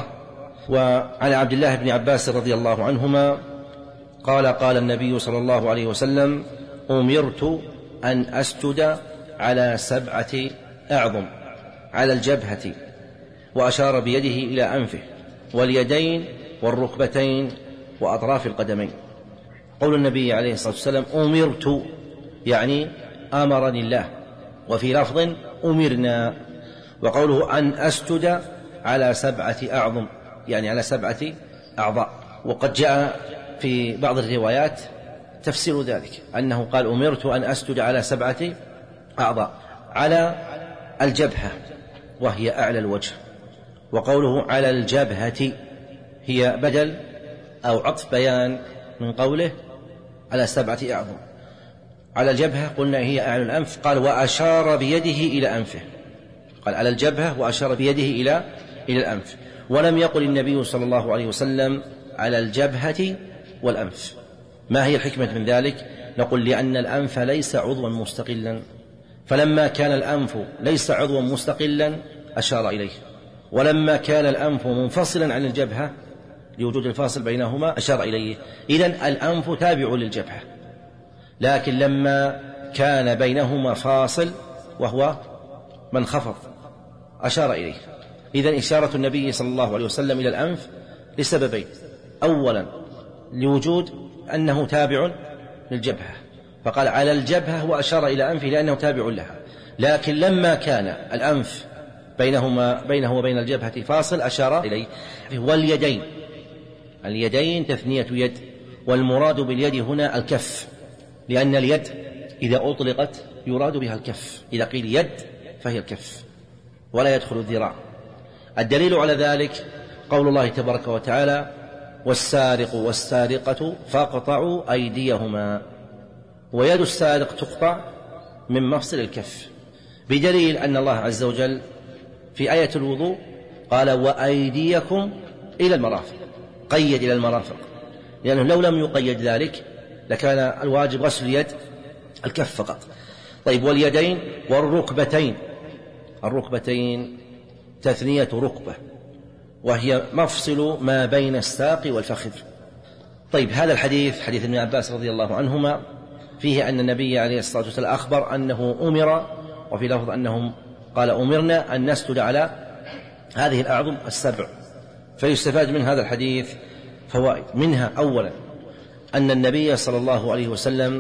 وعن عبد الله بن عباس رضي الله عنهما قال قال النبي صلى الله عليه وسلم: أمرت أن أسجد على سبعة أعظم، على الجبهة، وأشار بيده إلى أنفه واليدين والركبتين وأطراف القدمين. قول النبي عليه الصلاة والسلام أمرت يعني أمرني الله، وفي لفظ أمرنا. وقوله أن أسجد على سبعة أعظم يعني على سبعة أعضاء، وقد جاء في بعض الروايات تفسير ذلك أنه قال أمرت أن أسجد على سبعة أعضاء، على الجبهة وهي أعلى الوجه، وقوله على الجبهة هي بدل أو عطف بيان من قوله على سبعة أعظم. على الجبهة قلنا هي أعلى الأنف، قال وأشار بيده إلى أنفه، قال على الجبهة وأشار بيده إلى إلى الأنف، ولم يقل النبي صلى الله عليه وسلم على الجبهة والأنف، ما هي الحكمة من ذلك؟ نقول لأن الأنف ليس عضوا مستقلا، فلما كان الأنف ليس عضوا مستقلا أشار إليه، ولما كان الأنف منفصلا عن الجبهة لوجود الفاصل بينهما أشار إليه. إذن الأنف تابع للجبهة، لكن لما كان بينهما فاصل وهو منخفض أشار إليه. إذن إشارة النبي صلى الله عليه وسلم إلى الأنف لسببين: أولا لوجود أنه تابع للجبهة فقال على الجبهة وأشار إلى أنفه لأنه تابع لها، لكن لما كان الأنف بينهما بينه وبين الجبهة فاصل أشار إليه. واليدين، اليدين تثنية يد، والمراد باليد هنا الكف، لأن اليد إذا أطلقت يراد بها الكف، إذا قيل يد فهي الكف ولا يدخل الذراع. الدليل على ذلك قول الله تبارك وتعالى: والسارق والسارقة فاقطعوا أيديهما. ويد السارق تقطع من مفصل الكف، بدليل أن الله عز وجل في آية الوضوء قال: وأيديكم إلى المرافق، قيد إلى المرافق، لأنه لو لم يقيد ذلك لكان الواجب غسل اليد الكف فقط. طيب، واليدين والركبتين، الركبتين تثنية ركبة، وهي مفصل ما بين الساق والفخذ. طيب، هذا الحديث حديث ابن عباس رضي الله عنهما فيه أن النبي عليه الصلاة والسلام أخبر أنه أمر، وفي لفظ أنهم قال: أمرنا أن نسجد على هذه الأعظم السبع. فيستفاد من هذا الحديث فوائد، منها أولا أن النبي صلى الله عليه وسلم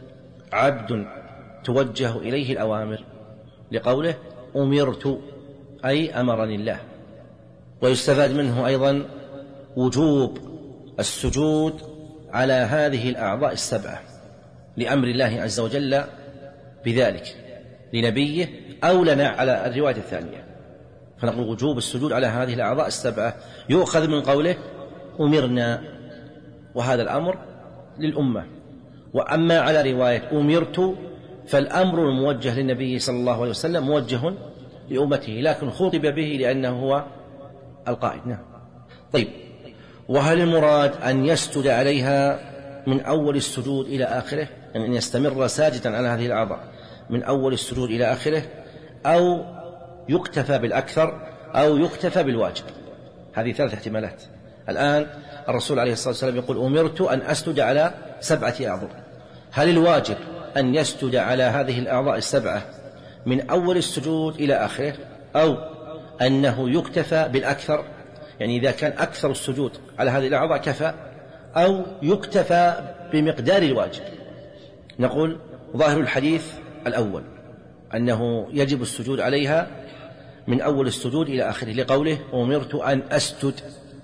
عبد توجه إليه الأوامر، لقوله: أمرت، أي أمرني الله. ويستفاد منه أيضا وجوب السجود على هذه الأعضاء السبعة لأمر الله عز وجل بذلك لنبيه، أو لنا على الرواية الثانية. فنقول وجوب السجود على هذه الأعضاء السبعة يؤخذ من قوله: أمرنا، وهذا الأمر للأمة. وأما على رواية أمرت فالأمر الموجه للنبي صلى الله عليه وسلم موجه لأمته، لكن خطب به لأنه هو القائد. نعم. طيب، وهل المراد أن يسجد عليها من أول السجود إلى آخره، يعني أن يستمر ساجدا على هذه الأعضاء من أول السجود إلى آخره، أو يكتفى بالأكثر، أو يكتفى بالواجب؟ هذه ثلاث احتمالات. الآن الرسول عليه الصلاة والسلام يقول: أمرت أن أسجد على سبعة أعضاء. هل الواجب أن يسجد على هذه الأعضاء السبعة من أول السجود إلى آخره، أو أنه يكتفى بالأكثر، يعني إذا كان أكثر السجود على هذه الأعضاء كفى، أو يكتفى بمقدار الواجب؟ نقول ظاهر الحديث الأول، أنه يجب السجود عليها من أول السجود إلى آخره، لقوله: أمرت أن أسجد.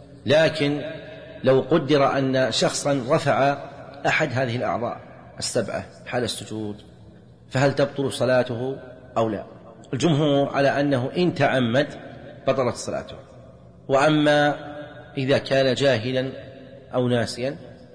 لكن لو قدر أن شخصا رفع أحد هذه الأعضاء السبعة حال السجود، فهل تبطل صلاته أو لا؟ الجمهور على أنه إن تعمد بطلت صلاته، وأما إذا كان جاهلا أو ناسيا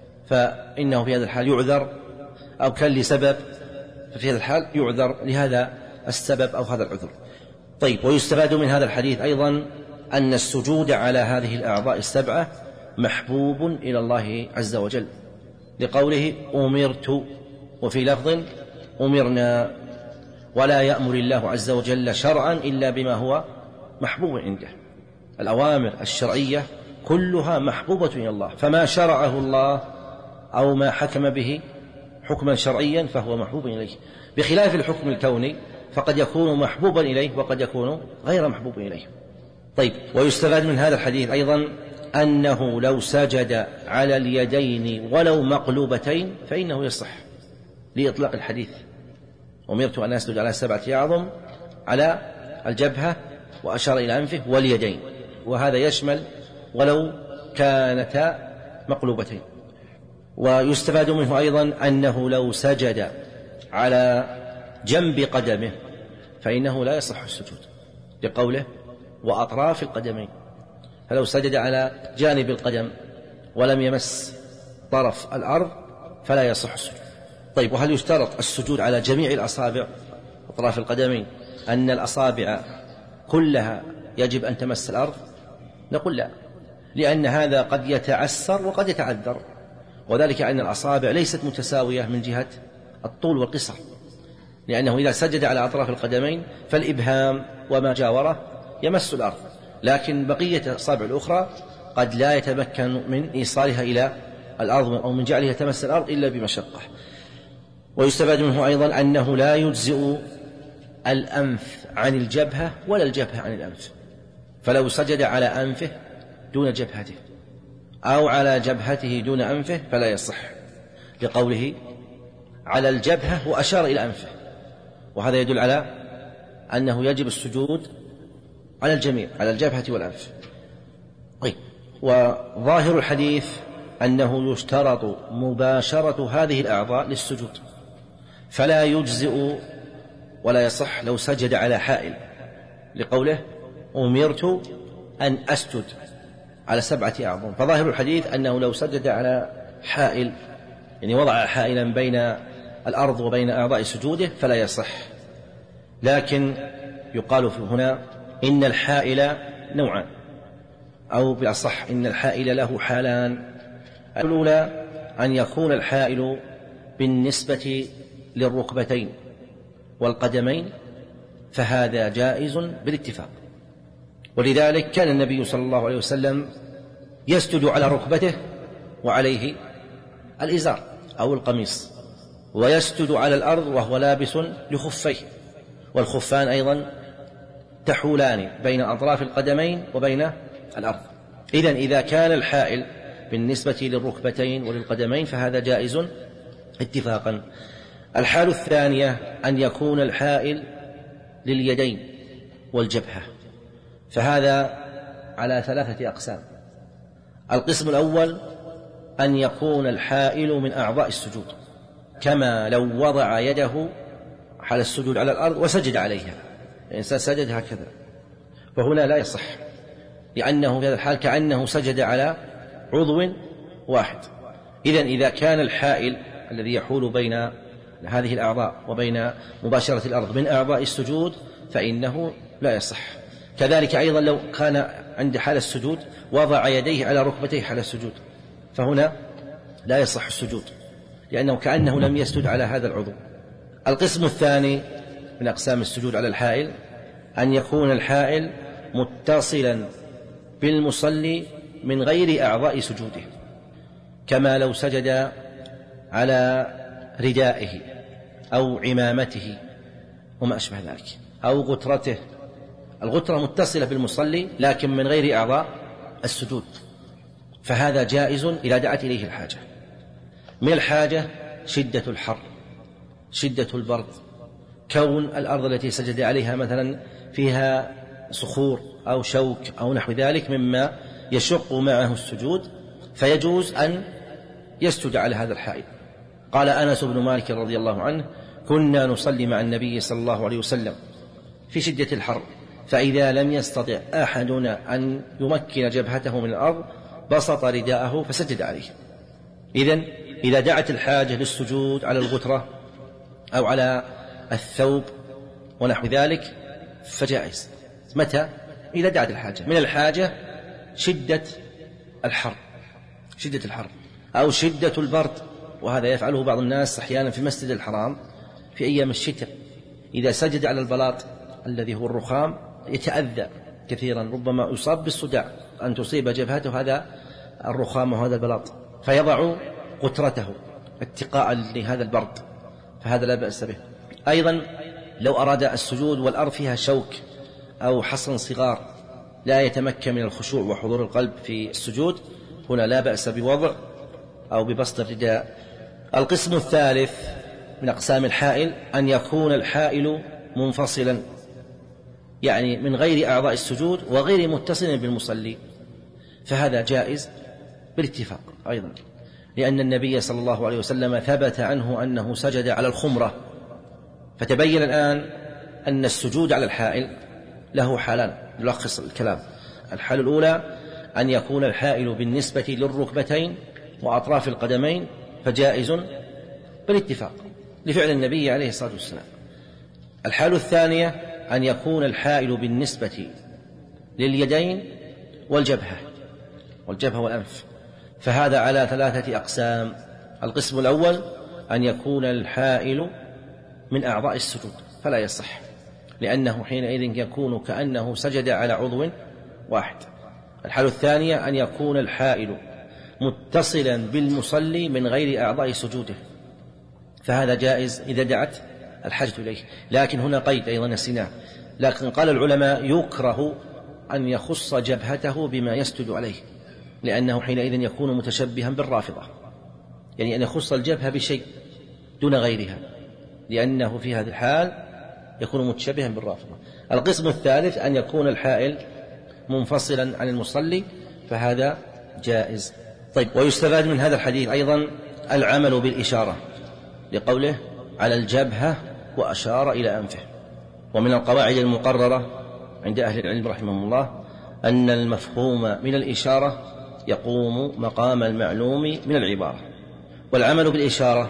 فإنه في هذا الحال يعذر، أو كان لسبب ففي هذا الحال يعذر لهذا السبب أو هذا العذر. طيب، ويستفاد من هذا الحديث أيضا أن السجود على هذه الأعضاء السبعة محبوب إلى الله عز وجل، لقوله: أمرت، وفي لفظ: أمرنا. ولا يأمر الله عز وجل شرعا إلا بما هو محبوب عنده. الأوامر الشرعية كلها محبوبة إلى الله، فما شرعه الله أو ما حكم به حكما شرعيا فهو محبوب إليه، بخلاف الحكم الكوني فقد يكون محبوبا إليه وقد يكون غير محبوب إليه. طيب، ويستفاد من هذا الحديث أيضا أنه لو سجد على اليدين ولو مقلوبتين فإنه يصح، لإطلاق الحديث: أمرت أن أسجد على سبعة أعظم، على الجبهة، وأشار إلى أنفه واليدين، وهذا يشمل ولو كانتا مقلوبتين. ويستفاد منه أيضا أنه لو سجد على جنب قدمه فإنه لا يصح السجود، لقوله: وأطراف القدمين. فلو سجد على جانب القدم ولم يمس طرف الأرض فلا يصح السجود. طيب، وهل يشترط السجود على جميع الأصابع أطراف القدمين، أن الأصابع كلها يجب أن تمس الأرض؟ نقول لا، لأن هذا قد يتعسر وقد يتعذر، وذلك أن الأصابع ليست متساوية من جهة الطول والقصر، لأنه إذا سجد على أطراف القدمين فالإبهام وما جاوره يمس الأرض، لكن بقية الأصابع الأخرى قد لا يتمكن من إيصالها إلى الأرض أو من جعلها تمس الأرض إلا بمشقة. ويستفاد منه أيضا أنه لا يجزئ الأنف عن الجبهة ولا الجبهة عن الأنف، فلو سجد على أنفه دون جبهته أو على جبهته دون أنفه فلا يصح، لقوله على الجبهة وأشار إلى أنفه، وهذا يدل على أنه يجب السجود على الجميع، على الجبهة والأنف. طيب، وظاهر الحديث أنه يشترط مباشرة هذه الأعضاء للسجود، فلا يجزئ ولا يصح لو سجد على حائل، لقوله أمرت أن أسجد على سبعة أعظم، فظاهر الحديث أنه لو سجد على حائل، يعني وضع حائلا بين الأرض وبين أعضاء سجوده فلا يصح. لكن يقال في هنا إن الحائل نوعان، أو بالأصح إن الحائل له حالان. الأولى أن يكون الحائل بالنسبة للركبتين والقدمين، فهذا جائز بالاتفاق، ولذلك كان النبي صلى الله عليه وسلم يسجد على ركبته وعليه الإزار أو القميص، ويسجد على الأرض وهو لابس لخفيه، والخفان أيضا تحولان بين أطراف القدمين وبين الأرض. إذن إذا كان الحائل بالنسبة للركبتين وللقدمين فهذا جائز اتفاقا. الحال الثانية أن يكون الحائل لليدين والجبهة، فهذا على ثلاثة أقسام. القسم الأول أن يكون الحائل من أعضاء السجود، كما لو وضع يده على السجود على الأرض وسجد عليها، الإنسان سجد هكذا، فهنا لا يصح، لأنه في هذا الحال كأنه سجد على عضو واحد. إذن إذا كان الحائل الذي يحول بين هذه الأعضاء وبين مباشرة الأرض من أعضاء السجود فإنه لا يصح. كذلك أيضا لو كان عند حال السجود وضع يديه على ركبتيه حال السجود، فهنا لا يصح السجود، لأنه كأنه لم يسجد على هذا العضو. القسم الثاني من أقسام السجود على الحائل أن يكون الحائل متصلا بالمصلي من غير أعضاء سجوده، كما لو سجد على ردائه أو عمامته وما أشبه ذلك، أو غترته. الغترة متصلة بالمصلي لكن من غير أعضاء السجود، فهذا جائز إذا دعت إليه الحاجة. من الحاجة شدة الحر، شدة البرد، كون الأرض التي سجد عليها مثلا فيها صخور أو شوك أو نحو ذلك مما يشق معه السجود، فيجوز أن يسجد على هذا الحائل. قال أنس بن مالك رضي الله عنه: كنا نصلي مع النبي صلى الله عليه وسلم في شدة الحر، فإذا لم يستطع أحدنا أن يمكن جبهته من الأرض بسط رداءه فسجد عليه. إذن إذا دعت الحاجة للسجود على الغترة أو على الثوب ونحو ذلك فجائز. متى؟ إذا دعت الحاجة. من الحاجة شدة الحر، شدة الحر أو شدة البرد، وهذا يفعله بعض الناس أحيانا في المسجد الحرام في أيام الشتاء، إذا سجد على البلاط الذي هو الرخام يتأذى كثيرا، ربما يصاب بالصداع أن تصيب جبهته هذا الرخام وهذا البلاط، فيضع قطرته اتقاء لهذا البرد، فهذا لا بأس به. أيضا لو أراد السجود والأرض فيها شوك أو حصن صغار لا يتمكن من الخشوع وحضور القلب في السجود، هنا لا بأس بوضع أو ببسط الرداء. القسم الثالث من أقسام الحائل أن يكون الحائل منفصلا، يعني من غير أعضاء السجود وغير متصل بالمصلي، فهذا جائز بالاتفاق أيضا، لأن النبي صلى الله عليه وسلم ثبت عنه أنه سجد على الخمرة. فتبين الآن أن السجود على الحائل له حالان، نلخص الكلام. الحالة الأولى أن يكون الحائل بالنسبة للركبتين وأطراف القدمين فجائز بالاتفاق لفعل النبي عليه الصلاة والسلام. الحالة الثانية أن يكون الحائل بالنسبة لليدين والجبهة والجبهة والأنف، فهذا على ثلاثة أقسام. القسم الأول أن يكون الحائل من أعضاء السجود فلا يصح، لأنه حينئذ يكون كأنه سجد على عضو واحد. الحالة الثانية أن يكون الحائل متصلا بالمصلي من غير أعضاء سجوده، فهذا جائز إذا دعت الحاجة إليه. لكن هنا قيد أيضا نسيناه، لكن قال العلماء يكره أن يخص جبهته بما يسجد عليه، لأنه حينئذ يكون متشبها بالرافضة، يعني أن يخص الجبهة بشيء دون غيرها، لأنه في هذه الحال يكون متشبها بالرافضة. القسم الثالث أن يكون الحائل منفصلا عن المصلي، فهذا جائز. طيب، ويستفاد من هذا الحديث أيضا العمل بالإشارة، لقوله على الجبهة وأشار إلى أنفه. ومن القواعد المقررة عند أهل العلم رحمهم الله أن المفهوم من الإشارة يقوم مقام المعلوم من العبارة. والعمل بالإشارة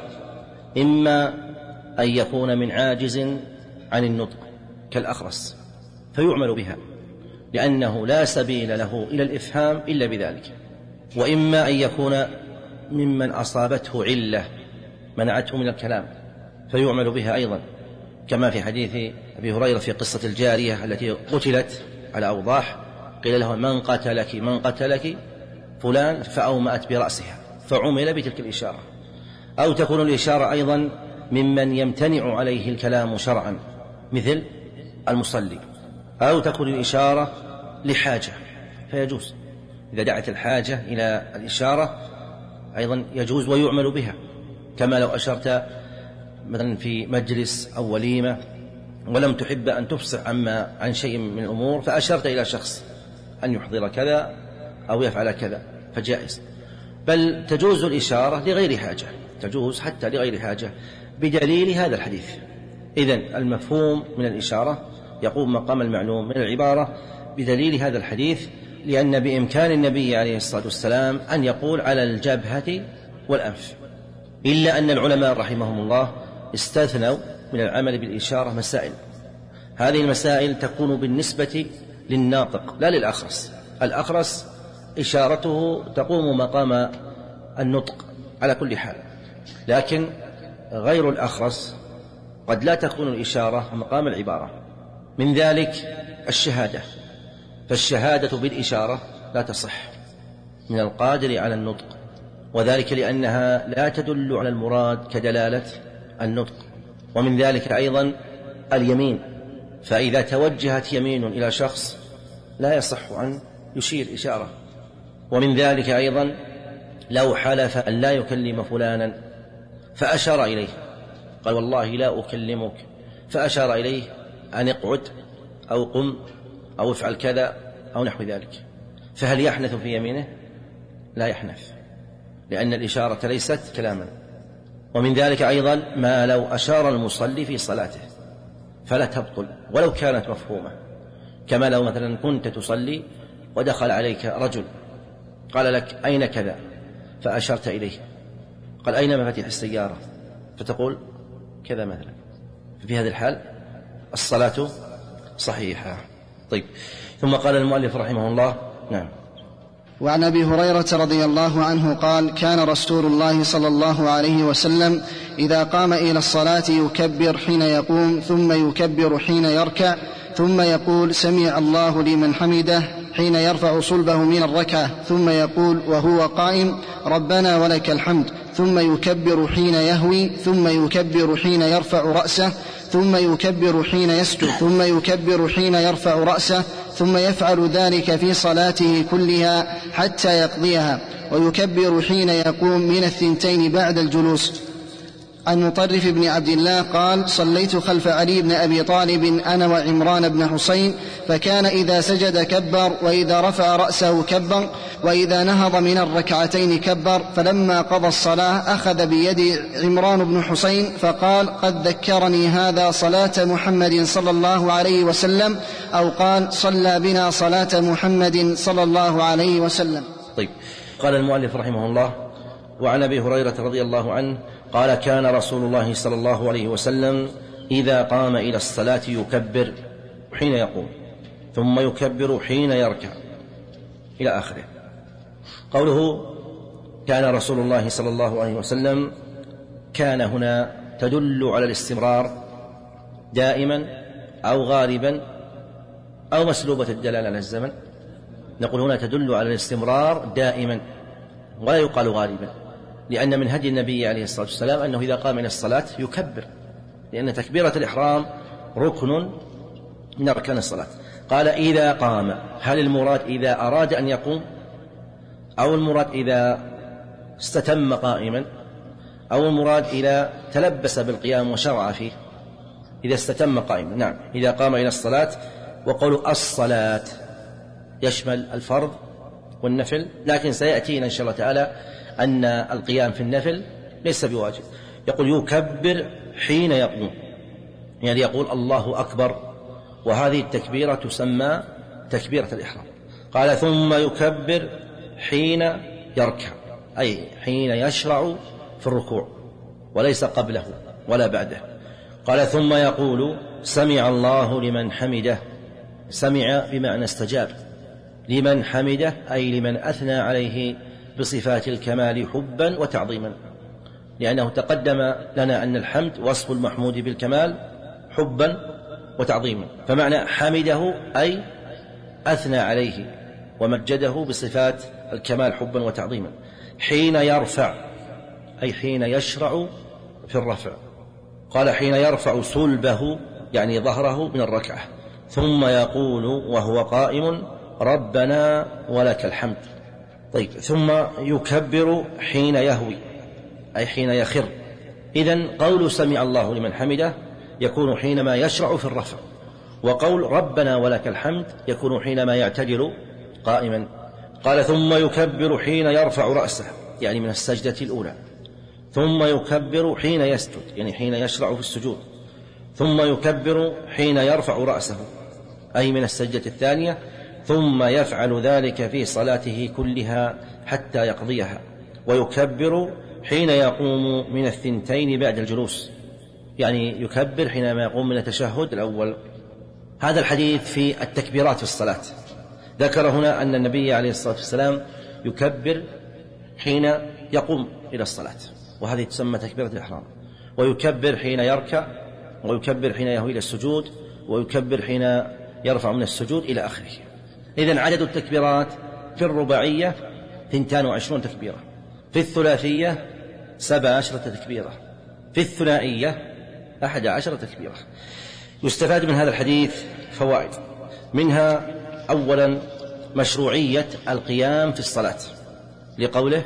إما أن يكون من عاجز عن النطق كالأخرس فيعمل بها، لأنه لا سبيل له إلى الإفهام إلا بذلك، وإما أن يكون ممن أصابته علة منعته من الكلام فيعمل بها أيضا، كما في حديث أبي هريرة في قصة الجارية التي قتلت على أوضاح، قيل له من قتلك من قتلك فلان، فأومأت برأسها فعمل بتلك الإشارة. أو تكون الإشارة أيضا ممن يمتنع عليه الكلام شرعا مثل المصلي، أو تكون الإشارة لحاجة فيجوز إذا دعت الحاجة إلى الإشارة أيضا يجوز ويعمل بها، كما لو أشرت مثلا في مجلس أو وليمة ولم تحب أن تفصح عما عن شيء من الأمور، فأشرت إلى شخص أن يحضر كذا أو يفعل كذا فجائز. بل تجوز الإشارة لغير حاجة، تجوز حتى لغير حاجة بدليل هذا الحديث. إذن المفهوم من الإشارة يقوم مقام المعلوم من العبارة بدليل هذا الحديث، لأن بإمكان النبي عليه الصلاة والسلام أن يقول على الجبهة والأنف، إلا أن العلماء رحمهم الله استثنوا من العمل بالإشارة مسائل. هذه المسائل تكون بالنسبة للناطق لا للأخرس. الأخرس إشارته تقوم مقام النطق على كل حال، لكن غير الأخرس قد لا تكون الإشارة مقام العبارة. من ذلك الشهادة، فالشهادة بالإشارة لا تصح من القادر على النطق، وذلك لأنها لا تدل على المراد كدلالة النطق. ومن ذلك أيضا اليمين، فإذا توجهت يمين إلى شخص لا يصح أن يشير إشارة. ومن ذلك أيضا لو حلف أن لا يكلم فلانا فأشار إليه، قال والله لا أكلمك، فأشار إليه أن اقعد أو قم أو افعل كذا أو نحو ذلك، فهل يحنث في يمينه؟ لا يحنث، لأن الإشارة ليست كلاما. ومن ذلك أيضا ما لو أشار المصلي في صلاته فلا تبطل ولو كانت مفهومة، كما لو مثلا كنت تصلي ودخل عليك رجل قال لك أين كذا فأشرت إليه، قال أين مفاتيح السيارة، فتقول كذا مثلا، في هذه الحال الصلاة صحيحة. طيب، ثم قال المؤلف رحمه الله: نعم. وعن أبي هريرة رضي الله عنه قال: كان رسول الله صلى الله عليه وسلم إذا قام إلى الصلاة يكبر حين يقوم، ثم يكبر حين يركع، ثم يقول سمع الله لمن حمده حين يرفع صلبه من الركعة، ثم يقول وهو قائم ربنا ولك الحمد، ثم يكبر حين يهوي، ثم يكبر حين يرفع رأسه، ثم يكبر حين يسجد، ثم يكبر حين يرفع رأسه، ثم يفعل ذلك في صلاته كلها حتى يقضيها، ويكبر حين يقوم من الثنتين بعد الجلوس. عن مطرف بن عبد الله قال: صليت خلف علي بن أبي طالب أنا وعمران بن حسين، فكان إذا سجد كبر، وإذا رفع رأسه كبر، وإذا نهض من الركعتين كبر. فلما قضى الصلاة أخذ بيد عمران بن حسين فقال: قد ذكرني هذا صلاة محمد صلى الله عليه وسلم، أو قال: صلى بنا صلاة محمد صلى الله عليه وسلم. طيب، قال المؤلف رحمه الله: وعن أبي هريرة رضي الله عنه قال: كان رسول الله صلى الله عليه وسلم إذا قام إلى الصلاة يكبر حين يقوم، ثم يكبر حين يركع، إلى آخره. قوله كان رسول الله صلى الله عليه وسلم، كان هنا تدل على الاستمرار دائما أو غالبا أو مسلوبة الدلالة على الزمن. نقول هنا تدل على الاستمرار دائما ولا يقال غالبا، لأن من هدي النبي عليه الصلاة والسلام أنه إذا قام من الصلاة يكبر، لأن تكبيرة الإحرام ركن من أركان الصلاة. قال إذا قام، هل المراد إذا أراد أن يقوم، أو المراد إذا استتم قائما، أو المراد إذا تلبس بالقيام وشرع فيه؟ إذا استتم قائما، نعم، إذا قام إلى الصلاة. وقول الصلاة يشمل الفرض والنفل، لكن سيأتينا إن شاء الله تعالى أن القيام في النفل ليس بواجب. يقول يكبر حين يقوم، يعني يقول الله أكبر، وهذه التكبيرة تسمى تكبيرة الإحرام. قال ثم يكبر حين يركع، أي حين يشرع في الركوع، وليس قبله ولا بعده. قال ثم يقول سمع الله لمن حمده، سمع بمعنى استجاب، لمن حمده أي لمن أثنى عليه بصفات الكمال حبا وتعظيما، لأنه تقدم لنا أن الحمد وصف المحمود بالكمال حبا وتعظيما، فمعنى حمده أي أثنى عليه ومجده بصفات الكمال حبا وتعظيما. حين يرفع أي حين يشرع في الرفع. قال حين يرفع صلبه يعني ظهره من الركعة. ثم يقول وهو قائم ربنا ولك الحمد. طيب، ثم يكبر حين يهوي أي حين يخر. إذن قول سمع الله لمن حمده يكون حينما يشرع في الرفع، وقول ربنا ولك الحمد يكون حينما يعتدل قائما. قال ثم يكبر حين يرفع رأسه يعني من السجدة الأولى. ثم يكبر حين يسجد يعني حين يشرع في السجود. ثم يكبر حين يرفع رأسه أي من السجدة الثانية. ثم يفعل ذلك في صلاته كلها حتى يقضيها. ويكبر حين يقوم من الثنتين بعد الجلوس، يعني يكبر حينما يقوم من التشهد الأول. هذا الحديث في التكبيرات في الصلاة. ذكر هنا أن النبي عليه الصلاة والسلام يكبر حين يقوم إلى الصلاة، وهذه تسمى تكبيرة الإحرام. ويكبر حين يركع، ويكبر حين يهوي إلى السجود، ويكبر حين يرفع من السجود إلى آخره. إذن عدد التكبيرات في الرباعية اثنتان وعشرون تكبيرة، في الثلاثية سبع عشرة تكبيرة، في الثنائية أحد عشر تكبيرة. يستفاد من هذا الحديث فوائد، منها أولا مشروعية القيام في الصلاة لقوله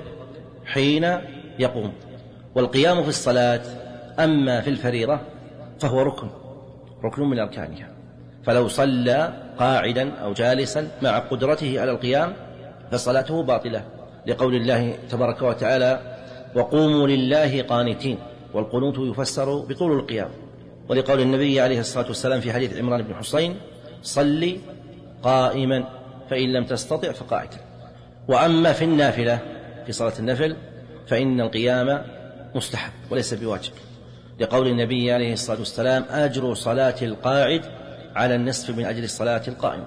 حين يقوم. والقيام في الصلاة أما في الفريضة فهو ركن ركن من أركانها، فلو صلى قاعدا أو جالسا مع قدرته على القيام فصلاته باطلة، لقول الله تبارك وتعالى وقوموا لله قانتين، والقنوت يفسر بطول القيام، ولقول النبي عليه الصلاة والسلام في حديث عمران بن حسين صلي قائما فإن لم تستطع فقاعدا. وأما في النافلة في صلاة النفل فإن القيام مستحب وليس بواجب، لقول النبي عليه الصلاة والسلام أجر صلاة القاعد على النصف من أجل صلاة القائم.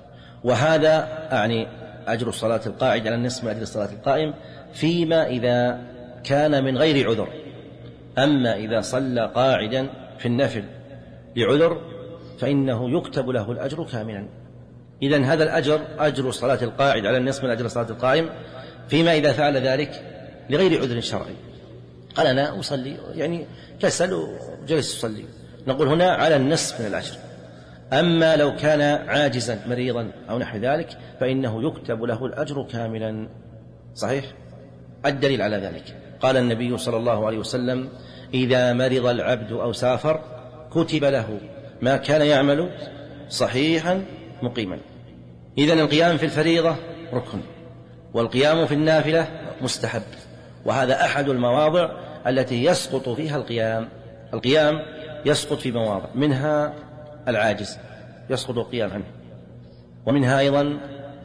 وهذا أعني أجر صلاة القاعد على النصف من أجل صلاة القائم فيما إذا كان من غير عذر. أما إذا صلى قاعدا في النفل لعذر فإنه يكتب له الأجر كاملا. إذن هذا الأجر أجر صلاة القاعد على النصف من أجل صلاة القائم فيما إذا فعل ذلك لغير عذر شرعي. قال أنا أصلي يعني كسل وجلس يصلي، نقول هنا على النصف من الأجر. أما لو كان عاجزا مريضا أو نحو ذلك فإنه يكتب له الأجر كاملا. صحيح؟ الدليل على ذلك قال النبي صلى الله عليه وسلم إذا مرض العبد أو سافر كتب له ما كان يعمل صحيحا مقيما. إذن القيام في الفريضة ركن، والقيام في النافلة مستحب، وهذا أحد المواضع التي يسقط فيها القيام. القيام يسقط في مواضع، منها العاجز يسقط القيام عنه، ومنها أيضا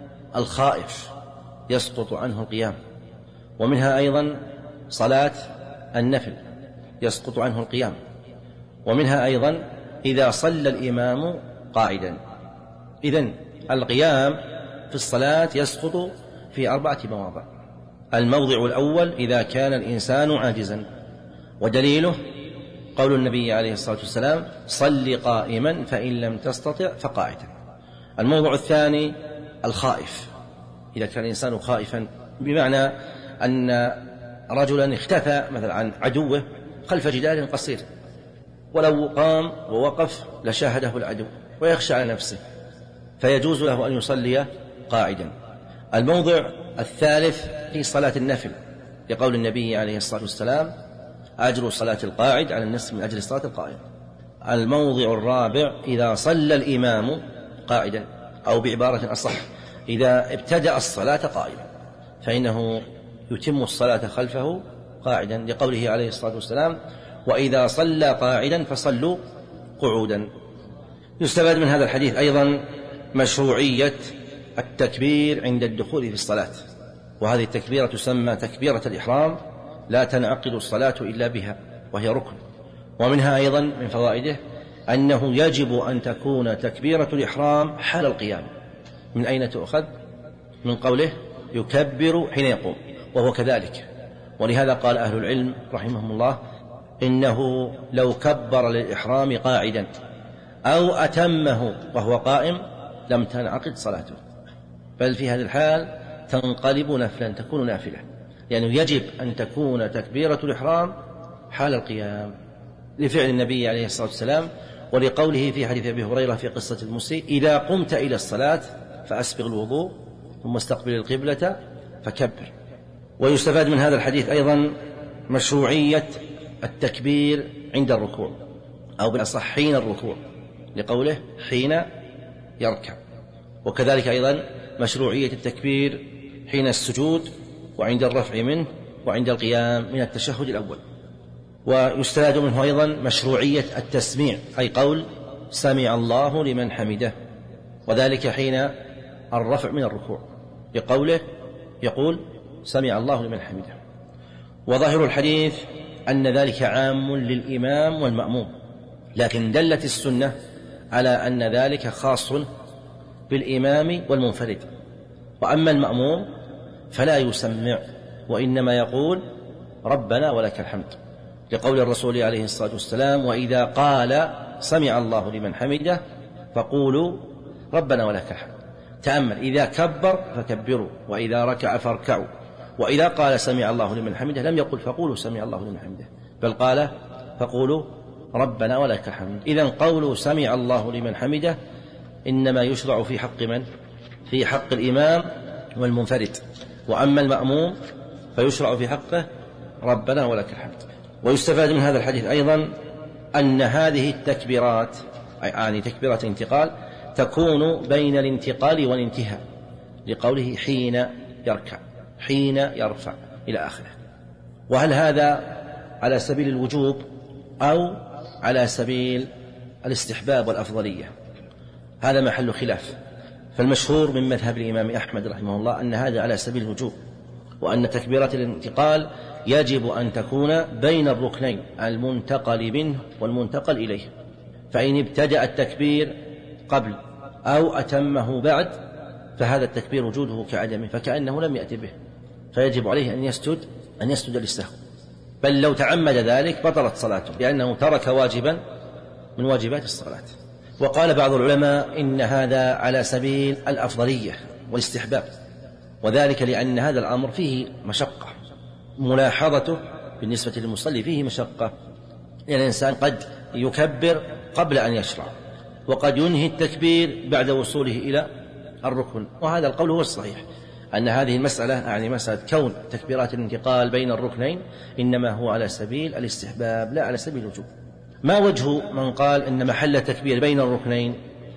الخائف يسقط عنه القيام، ومنها أيضا صلاة النفل يسقط عنه القيام، ومنها أيضا إذا صلى الإمام قاعدا. إذن القيام في الصلاة يسقط في أربعة مواضع. الموضع الأول إذا كان الإنسان عاجزا، ودليله قول النبي عليه الصلاة والسلام: صل قائما فإن لم تستطع فقاعدا. الموضع الثاني الخائف، إذا كان الإنسان خائفا، بمعنى أن رجلا اختفى مثلا عن عدوه خلف جدار قصير، ولو قام ووقف لشاهده العدو ويخشى على نفسه، فيجوز له أن يصلي قاعدا. الموضع الثالث في صلاة النفل، لقول النبي عليه الصلاة والسلام: أجر صلاة القاعد على النصف من أجر صلاة القائم. الموضع الرابع إذا صلى الإمام قاعدا، أو بعبارة أصح إذا ابتدأ الصلاة قائما فإنه يتم الصلاة خلفه قاعدا، لقوله عليه الصلاة والسلام: وإذا صلى قاعدا فصلوا قعودا. يستفاد من هذا الحديث أيضا مشروعية التكبير عند الدخول في الصلاة، وهذه التكبيرة تسمى تكبيرة الإحرام، لا تنعقد الصلاة إلا بها، وهي ركن. ومنها أيضا من فوائده أنه يجب أن تكون تكبيرة الإحرام حال القيام. من أين تؤخذ؟ من قوله: يكبر حين يقوم، وهو كذلك. ولهذا قال أهل العلم رحمهم الله: إنه لو كبر للإحرام قاعدا أو أتمه وهو قائم لم تنعقد صلاته، بل في هذه الحال تنقلب نفلا، تكون نافلة، لأنه يعني يجب أن تكون تكبيرة الإحرام حال القيام، لفعل النبي عليه الصلاة والسلام، ولقوله في حديث أبي هريرة في قصة المسيء: إذا قمت إلى الصلاة فأسبغ الوضوء ثم استقبل القبلة فكبر. ويستفاد من هذا الحديث أيضا مشروعية التكبير عند الركوع، أو بالأصح حين الركوع، لقوله: حين يركع. وكذلك أيضا مشروعية التكبير حين السجود، وعند الرفع منه، وعند القيام من التشهد الأول. ويستفاد منه أيضا مشروعية التسميع، أي قول: سمع الله لمن حمده، وذلك حين الرفع من الركوع، لقوله يقول: سمع الله لمن حمده. وظاهر الحديث أن ذلك عام للإمام والمأموم، لكن دلت السنة على أن ذلك خاص بالإمام والمنفرد. وأما المأموم فلا يسمع، وإنما يقول: ربنا ولك الحمد، لقول الرسول عليه الصلاة والسلام: وإذا قال سمع الله لمن حمده فقولوا ربنا ولك الحمد. تأمل: إذا كبر فكبروا، وإذا ركع فاركعوا، وإذا قال سمع الله لمن حمده لم يقل فقولوا سمع الله لمن حمده، بل قال فقولوا ربنا ولك الحمد. إذن قول سمع الله لمن حمده إنما يشرع في حق من؟ في حق الإمام والمنفرد. وأما المأموم فيشرع في حقه ربنا ولك الحمد. ويستفاد من هذا الحديث أيضا أن هذه التكبيرات، يعني تكبيرة الانتقال، تكون بين الانتقال والانتهاء، لقوله: حين يركع، حين يرفع، إلى آخره. وهل هذا على سبيل الوجوب أو على سبيل الاستحباب والأفضلية؟ هذا محل خلاف. فالمشهور من مذهب الإمام أحمد رحمه الله أن هذا على سبيل الوجوب، وأن تكبيرة الانتقال يجب أن تكون بين الركنين المنتقل منه والمنتقل إليه، فإن ابتدأ التكبير قبل أو أتمه بعد فهذا التكبير وجوده كعدمه، فكأنه لم يأتي به، فيجب عليه أن يسجد أن يسجد للسهو، بل لو تعمد ذلك بطلت صلاته، لأنه ترك واجبا من واجبات الصلاة. وقال بعض العلماء إن هذا على سبيل الأفضلية والاستحباب، وذلك لأن هذا الأمر فيه مشقة، ملاحظته بالنسبة للمصلي فيه مشقة، لأن الإنسان قد يكبر قبل أن يشرع، وقد ينهي التكبير بعد وصوله إلى الركن. وهذا القول هو الصحيح، أن هذه المسألة يعني مسألة كون تكبيرات الانتقال بين الركنين إنما هو على سبيل الاستحباب لا على سبيل الوجوب. ما وجه من قال إن محل التكبير بين الركنين؟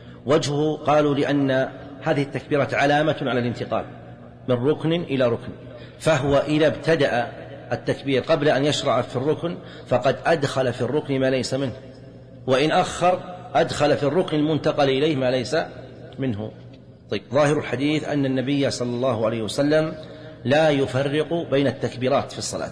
وجهه قالوا لأن هذه التكبيرة علامة على الانتقال من ركن إلى ركن، فهو إذا ابتدأ التكبير قبل أن يشرع في الركن فقد أدخل في الركن ما ليس منه، وإن أخر أدخل في الركن المنتقل إليه ما ليس منه. طيب، ظاهر الحديث أن النبي صلى الله عليه وسلم لا يفرق بين التكبيرات في الصلاة،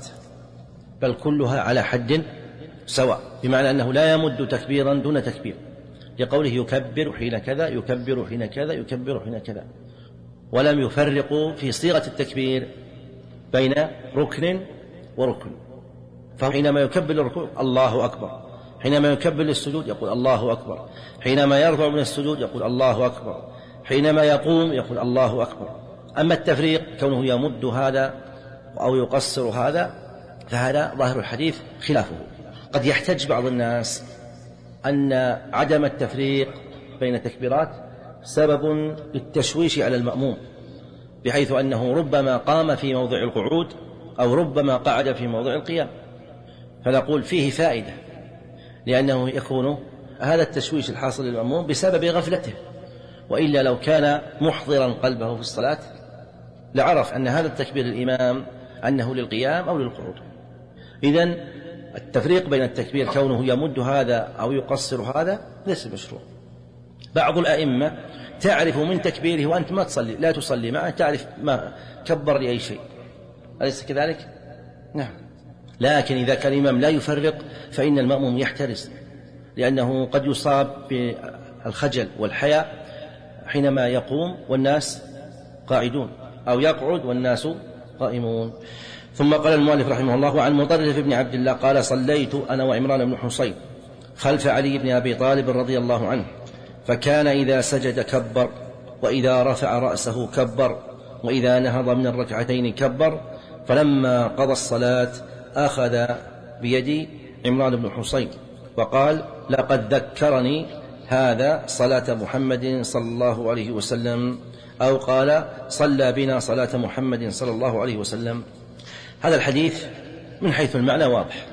بل كلها على حد سواء، بمعنى أنه لا يمد تكبيرا دون تكبير، لقوله يكبر حين كذا، يكبر حين كذا، يكبر حين كذا، ولم يفرقوا في صيغة التكبير بين ركن وركن، فحينما يكبر الركوع الله أكبر، حينما يكبر للسجود يقول الله أكبر، حينما يرفع من السجود يقول الله أكبر، حينما يقوم يقول الله أكبر. أما التفريق كونه يمد هذا أو يقصر هذا فهذا ظاهر الحديث خلافه. قد يحتج بعض الناس أن عدم التفريق بين التكبيرات سبب للتشويش على المأموم، بحيث أنه ربما قام في موضع القعود أو ربما قعد في موضع القيام، فنقول فيه فائدة، لأنه يكون هذا التشويش الحاصل للمأموم بسبب غفلته، وإلا لو كان محضرا قلبه في الصلاة لعرف أن هذا التكبير الإمام أنه للقيام أو للقعود. إذن التفريق بين التكبير كونه يمد هذا أو يقصر هذا ليس مشروع. بعض الأئمة تعرف من تكبيره وأنت ما تصلي لا تصلي معه، تعرف ما كبر لأي شيء، أليس كذلك؟ نعم. لكن إذا كان الإمام لا يفرق فإن المأموم يحترس، لأنه قد يصاب بالخجل والحياء حينما يقوم والناس قاعدون، أو يقعد والناس قائمون. ثم قال المؤلف رحمه الله: عن مطرف بن عبد الله قال: صليت أنا وعمران بن حصين خلف علي بن أبي طالب رضي الله عنه، فكان إذا سجد كبر، وإذا رفع رأسه كبر، وإذا نهض من الركعتين كبر. فلما قضى الصلاة أخذ بيدي عمران بن حصين وقال: لقد ذكرني هذا صلاة محمد صلى الله عليه وسلم، أو قال: صلى بنا صلاة محمد صلى الله عليه وسلم. هذا الحديث من حيث المعنى واضح،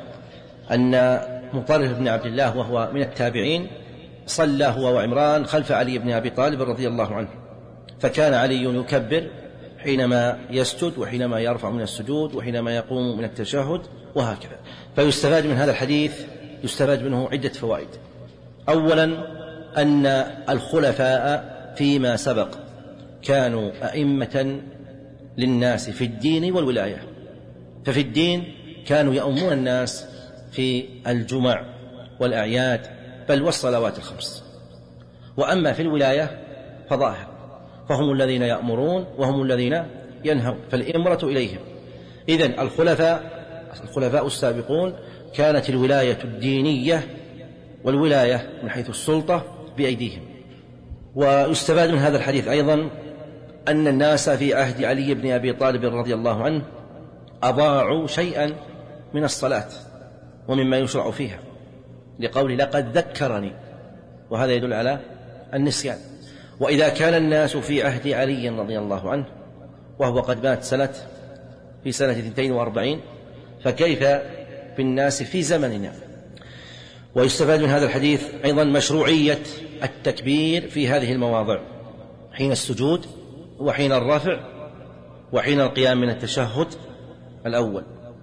أن مطرف بن عبد الله وهو من التابعين صلى هو وعمران خلف علي بن أبي طالب رضي الله عنه، فكان علي يكبر حينما يسجد وحينما يرفع من السجود وحينما يقوم من التشهد وهكذا. فيستفاد من هذا الحديث يستفاد منه عدة فوائد. أولا أن الخلفاء فيما سبق كانوا أئمة للناس في الدين والولاية، ففي الدين كانوا يؤمون الناس في الجمع والأعياد بل والصلوات الخمس، وأما في الولاية فظاهر، فهم الذين يأمرون وهم الذين ينهون، فالإمرة إليهم. إذن الخلفاء الخلفاء السابقون كانت الولاية الدينية والولاية من حيث السلطة بأيديهم. ويستفاد من هذا الحديث أيضا أن الناس في عهد علي بن أبي طالب رضي الله عنه أضاعوا شيئا من الصلاة ومما يشرع فيها، لقوله: لقد ذكرني، وهذا يدل على النسيان. وإذا كان الناس في عهد علي رضي الله عنه وهو قد مات سنة في سنة اثنتين وأربعين، فكيف بالناس في زمننا؟ ويستفاد من هذا الحديث أيضا مشروعية التكبير في هذه المواضع، حين السجود وحين الرفع وحين القيام من التشهد الأول.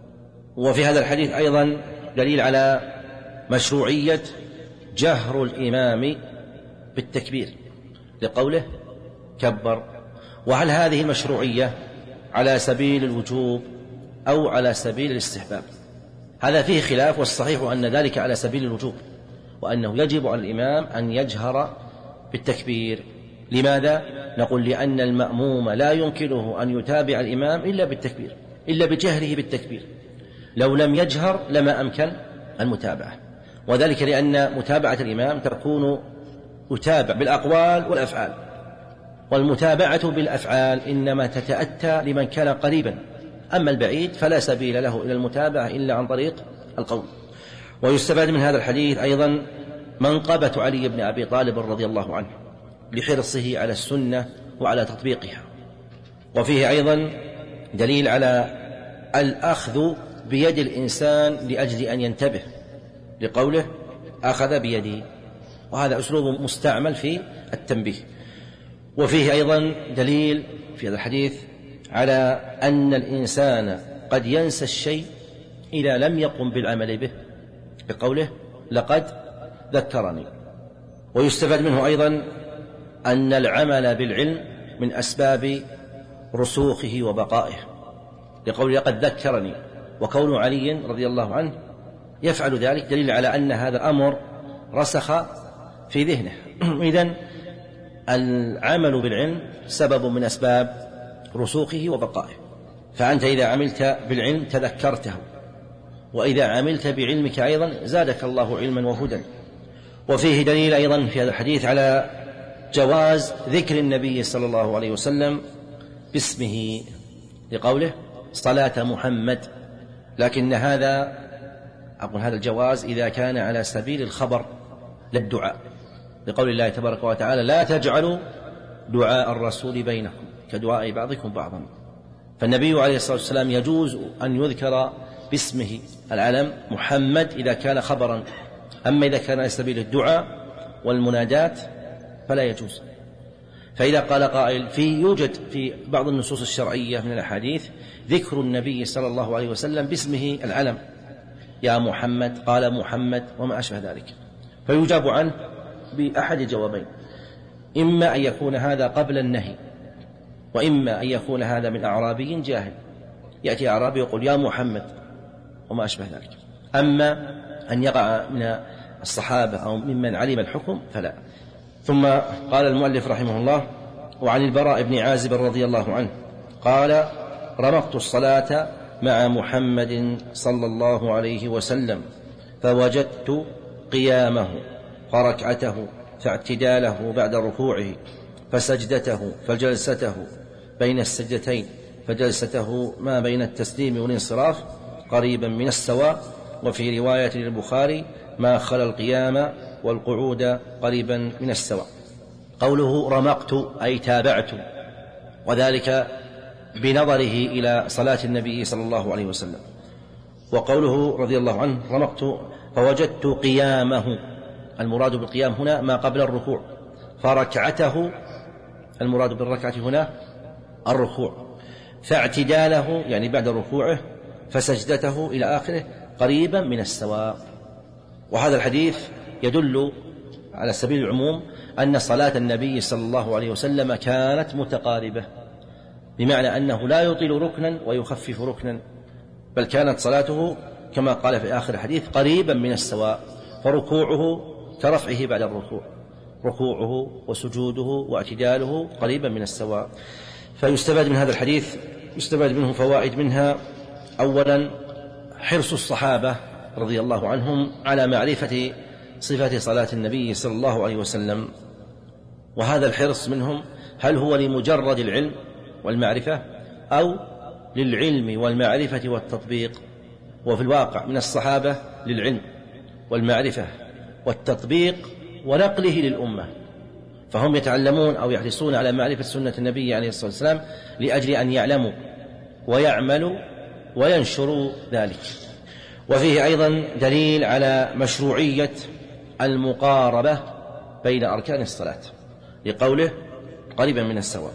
وفي هذا الحديث أيضا دليل على مشروعية جهر الإمام بالتكبير، لقوله: كبر. وهل هذه المشروعية على سبيل الوجوب أو على سبيل الاستحباب؟ هذا فيه خلاف، والصحيح أن ذلك على سبيل الوجوب، وأنه يجب على الإمام أن يجهر بالتكبير. لماذا؟ نقول: لأن المأموم لا يمكنه أن يتابع الإمام إلا بالتكبير، إلا بجهره بالتكبير. لو لم يجهر لما أمكن المتابعة، وذلك لأن متابعة الإمام تكون يتابع بالأقوال والأفعال، والمتابعة بالأفعال إنما تتأتى لمن كان قريبا، أما البعيد فلا سبيل له إلى المتابعة إلا عن طريق القول. ويستفاد من هذا الحديث أيضا منقبة علي بن أبي طالب رضي الله عنه لحرصه على السنة وعلى تطبيقها. وفيه أيضا دليل على الأخذ بيد الإنسان لأجل أن ينتبه، لقوله: أخذ بيدي، وهذا أسلوب مستعمل في التنبيه. وفيه أيضا دليل في هذا الحديث على أن الإنسان قد ينسى الشيء إذا لم يقم بالعمل به، بقوله: لقد ذكرني. ويستفاد منه أيضا أن العمل بالعلم من أسباب رسوخه وبقائه، لقوله: لقد ذكرني. وكون علي رضي الله عنه يفعل ذلك دليل على أن هذا الأمر رسخ في ذهنه. إذن العمل بالعلم سبب من أسباب رسوخه وبقائه. فأنت إذا عملت بالعلم تذكرته، وإذا عملت بعلمك أيضا زادك الله علما وهدى. وفيه دليل أيضا في هذا الحديث على جواز ذكر النبي صلى الله عليه وسلم باسمه لقوله صلاة محمد، لكن هذا أقول هذا الجواز إذا كان على سبيل الخبر للدعاء، لقول الله تبارك وتعالى لا تجعلوا دعاء الرسول بينكم كدعاء بعضكم بعضا. فالنبي عليه الصلاة والسلام يجوز أن يذكر باسمه العلم محمد إذا كان خبرا، أما إذا كان على سبيل الدعاء والمنادات فلا يجوز. فإذا قال قائل في يوجد في بعض النصوص الشرعية من الأحاديث ذكر النبي صلى الله عليه وسلم باسمه العلم، يا محمد، قال محمد، وما أشبه ذلك، فيجاب عنه بأحد الجوابين، إما أن يكون هذا قبل النهي، وإما أن يكون هذا من أعرابي جاهل، يأتي أعرابي يقول يا محمد وما أشبه ذلك. أما أن يقع من الصحابة أو ممن علم الحكم فلا. ثم قال المؤلف رحمه الله: وعن البراء بن عازب رضي الله عنه قال: رمقت الصلاة مع محمد صلى الله عليه وسلم فوجدت قيامه فركعته فاعتداله بعد ركوعه فسجدته فجلسته بين السجدتين فجلسته ما بين التسليم والانصراف قريبا من السواء، وفي رواية للبخاري ما خلا القيام والقعود قريبا من السواء. قوله رمقت أي تابعت، وذلك بنظره إلى صلاة النبي صلى الله عليه وسلم. وقوله رضي الله عنه رمقت فوجدت قيامه، المراد بالقيام هنا ما قبل الركوع، فركعته المراد بالركعة هنا الركوع، فاعتداله يعني بعد ركوعه، فسجدته إلى آخره قريبا من السواء. وهذا الحديث يدل على سبيل العموم أن صلاة النبي صلى الله عليه وسلم كانت متقاربة، بمعنى أنه لا يطيل ركنا ويخفف ركنا، بل كانت صلاته كما قال في آخر الحديث قريبا من السواء، فركوعه كرفعه بعد الركوع، ركوعه وسجوده واعتداله قريبا من السواء. فيستفاد من هذا الحديث يستفاد منه فوائد، منها أولا حرص الصحابة رضي الله عنهم على معرفة صفات صلاة النبي صلى الله عليه وسلم، وهذا الحرص منهم هل هو لمجرد العلم والمعرفة أو للعلم والمعرفة والتطبيق؟ وفي الواقع من الصحابة للعلم والمعرفة والتطبيق ونقله للأمة، فهم يتعلمون أو يحرصون على معرفة سنة النبي عليه الصلاة والسلام لأجل أن يعلموا ويعملوا وينشروا ذلك. وفيه أيضا دليل على مشروعية المقاربة بين أركان الصلاة لقوله قريبا من السواء.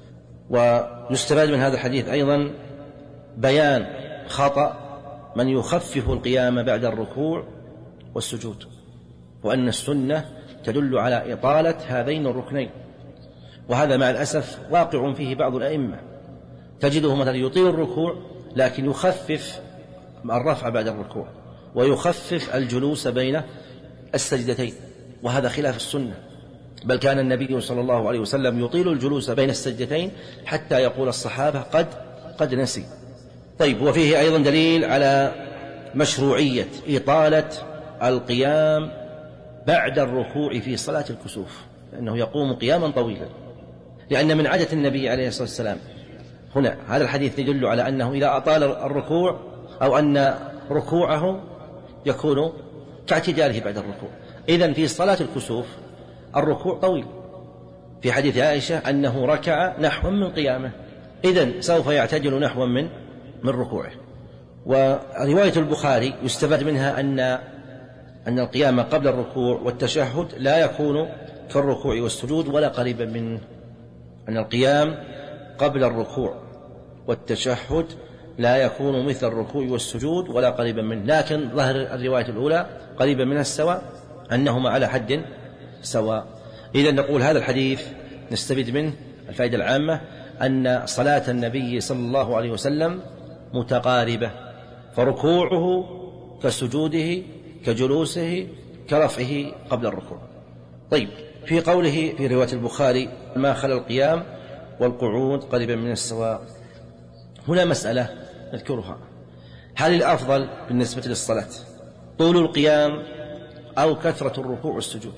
ويستفاد من هذا الحديث أيضا بيان خطأ من يخفف القيام بعد الركوع والسجود، وأن السنة تدل على إطالة هذين الركنين، وهذا مع الأسف واقع فيه بعض الأئمة، تجده مثلا يطيل الركوع لكن يخفف الرفع بعد الركوع ويخفف الجلوس بين السجدتين، وهذا خلاف السنة، بل كان النبي صلى الله عليه وسلم يطيل الجلوس بين السجدتين حتى يقول الصحابة قد قد نسي. طيب، وفيه أيضا دليل على مشروعية إطالة القيام بعد الركوع في صلاة الكسوف، لأنه يقوم قياما طويلا، لأن من عادة النبي عليه الصلاة والسلام هنا هذا الحديث يدل على أنه إذا أطال الركوع أو أن ركوعه يكون كاعتداله بعد الركوع. إذن في صلاة الكسوف الركوع طويل، في حديث عائشة أنه ركع نحو من قيامه، إذن سوف يعتدل نحو من من ركوعه. ورواية البخاري يستفاد منها أن أن القيام قبل الركوع والتشهد لا يكون كالركوع والسجود ولا قريبا منه، أن القيام قبل الركوع والتشهد لا يكون مثل الركوع والسجود ولا قريبا منه، لكن ظهر الرواية الأولى قريبا من السواء أنهما على حد سواء. إذن نقول هذا الحديث نستفيد منه الفائدة العامة أن صلاة النبي صلى الله عليه وسلم متقاربة، فركوعه كسجوده كجلوسه كرفعه قبل الركوع. طيب، في قوله في رواية البخاري ما خلا القيام والقعود قريبا من السواء، هنا مسألة نذكرها: هل الأفضل بالنسبة للصلاة طول القيام أو كثرة الركوع والسجود؟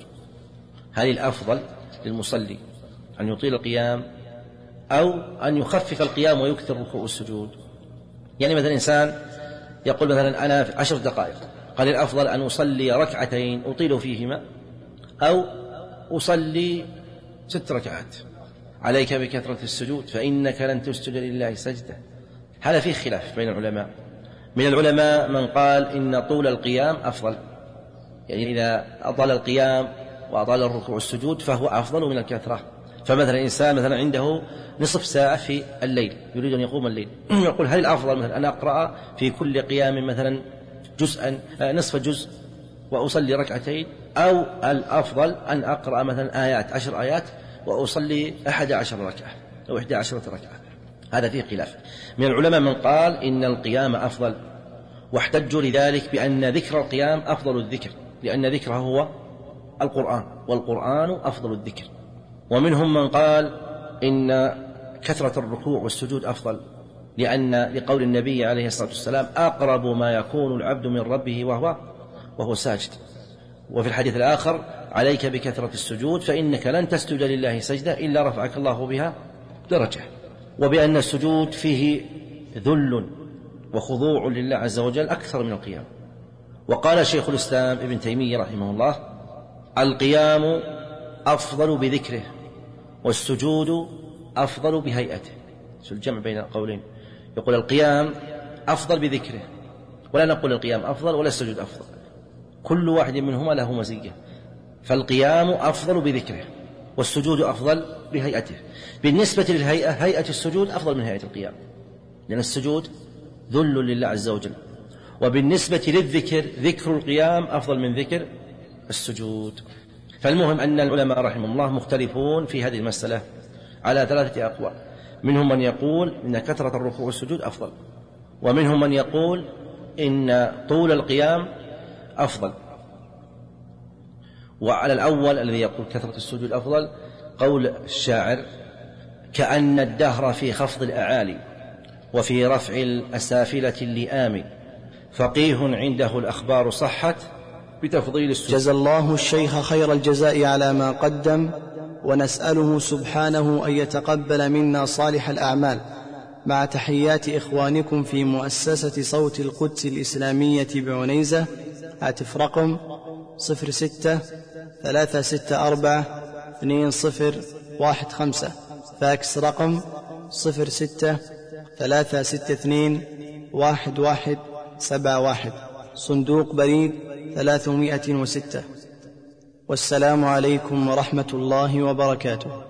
هل الأفضل للمصلي أن يطيل القيام أو أن يخفف القيام ويكثر الركوع والسجود؟ يعني مثلا إنسان يقول مثلا أنا في عشر دقائق، قال الأفضل أن أصلي ركعتين أطيل فيهما أو أصلي ست ركعات. عليك بكثرة السجود فإنك لن تسجد لله سجدة. هذا فيه خلاف بين العلماء. من العلماء من قال إن طول القيام أفضل، يعني إذا أطال القيام وأطال الركوع والسجود فهو أفضل من الكثرة. فمثلا إنسان مثلا عنده نصف ساعة في الليل يريد أن يقوم الليل، يقول هل الأفضل مثلا أن أقرأ في كل قيام مثلا جزءا نصف جزء وأصلي ركعتين، أو الأفضل أن أقرأ مثلا آيات عشر آيات وأصلي أحد عشر ركعة أو إحدى عشرة ركعة؟ هذا فيه خلاف. من العلماء من قال إن القيام أفضل، واحتجوا لذلك بأن ذكر القيام أفضل الذكر، لأن ذكره هو القرآن والقرآن أفضل الذكر. ومنهم من قال إن كثرة الركوع والسجود أفضل، لأن لقول النبي عليه الصلاة والسلام أقرب ما يكون العبد من ربه وهو وهو ساجد. وفي الحديث الآخر عليك بكثرة السجود فإنك لن تسجد لله سجدة إلا رفعك الله بها درجة. وبأن السجود فيه ذل وخضوع لله عز وجل أكثر من القيام. وقال شيخ الإسلام ابن تيمية رحمه الله: القيام أفضل بذكره والسجود أفضل بهيئته. شو الجمع بين القولين؟ يقول القيام أفضل بذكره، ولا نقول القيام أفضل ولا السجود أفضل، كل واحد منهما له مزية. فالقيام أفضل بذكره والسجود أفضل بهيئته. بالنسبة للهيئة، هيئة السجود أفضل من هيئة القيام، لأن السجود ذل لله عز وجل. وبالنسبة للذكر، ذكر القيام أفضل من ذكر السجود. فالمهم أن العلماء رحمهم الله مختلفون في هذه المسألة على ثلاثة أقوال. منهم من يقول إن كثرة الركوع والسجود أفضل، ومنهم من يقول إن طول القيام أفضل. وعلى الأول الذي يقول كثرة السجود أفضل قول الشاعر: كأن الدهر في خفض الأعالي وفي رفع الأسافلة اللئام، فقيه عنده الأخبار صحت بتفضيل السجود. جزى الله الشيخ خير الجزاء على ما قدم، ونسأله سبحانه أن يتقبل منا صالح الأعمال، مع تحيات إخوانكم في مؤسسة صوت القدس الإسلامية بعنيزة. هاتف رقم صفر ستة ثلاثة ستة أربعة اثنين صفر واحد خمسة، فاكس رقم صفر ستة ثلاثة ستة اثنين واحد واحد سبعة واحد، صندوق بريد ثلاثمائة وستة. والسلام عليكم ورحمة الله وبركاته.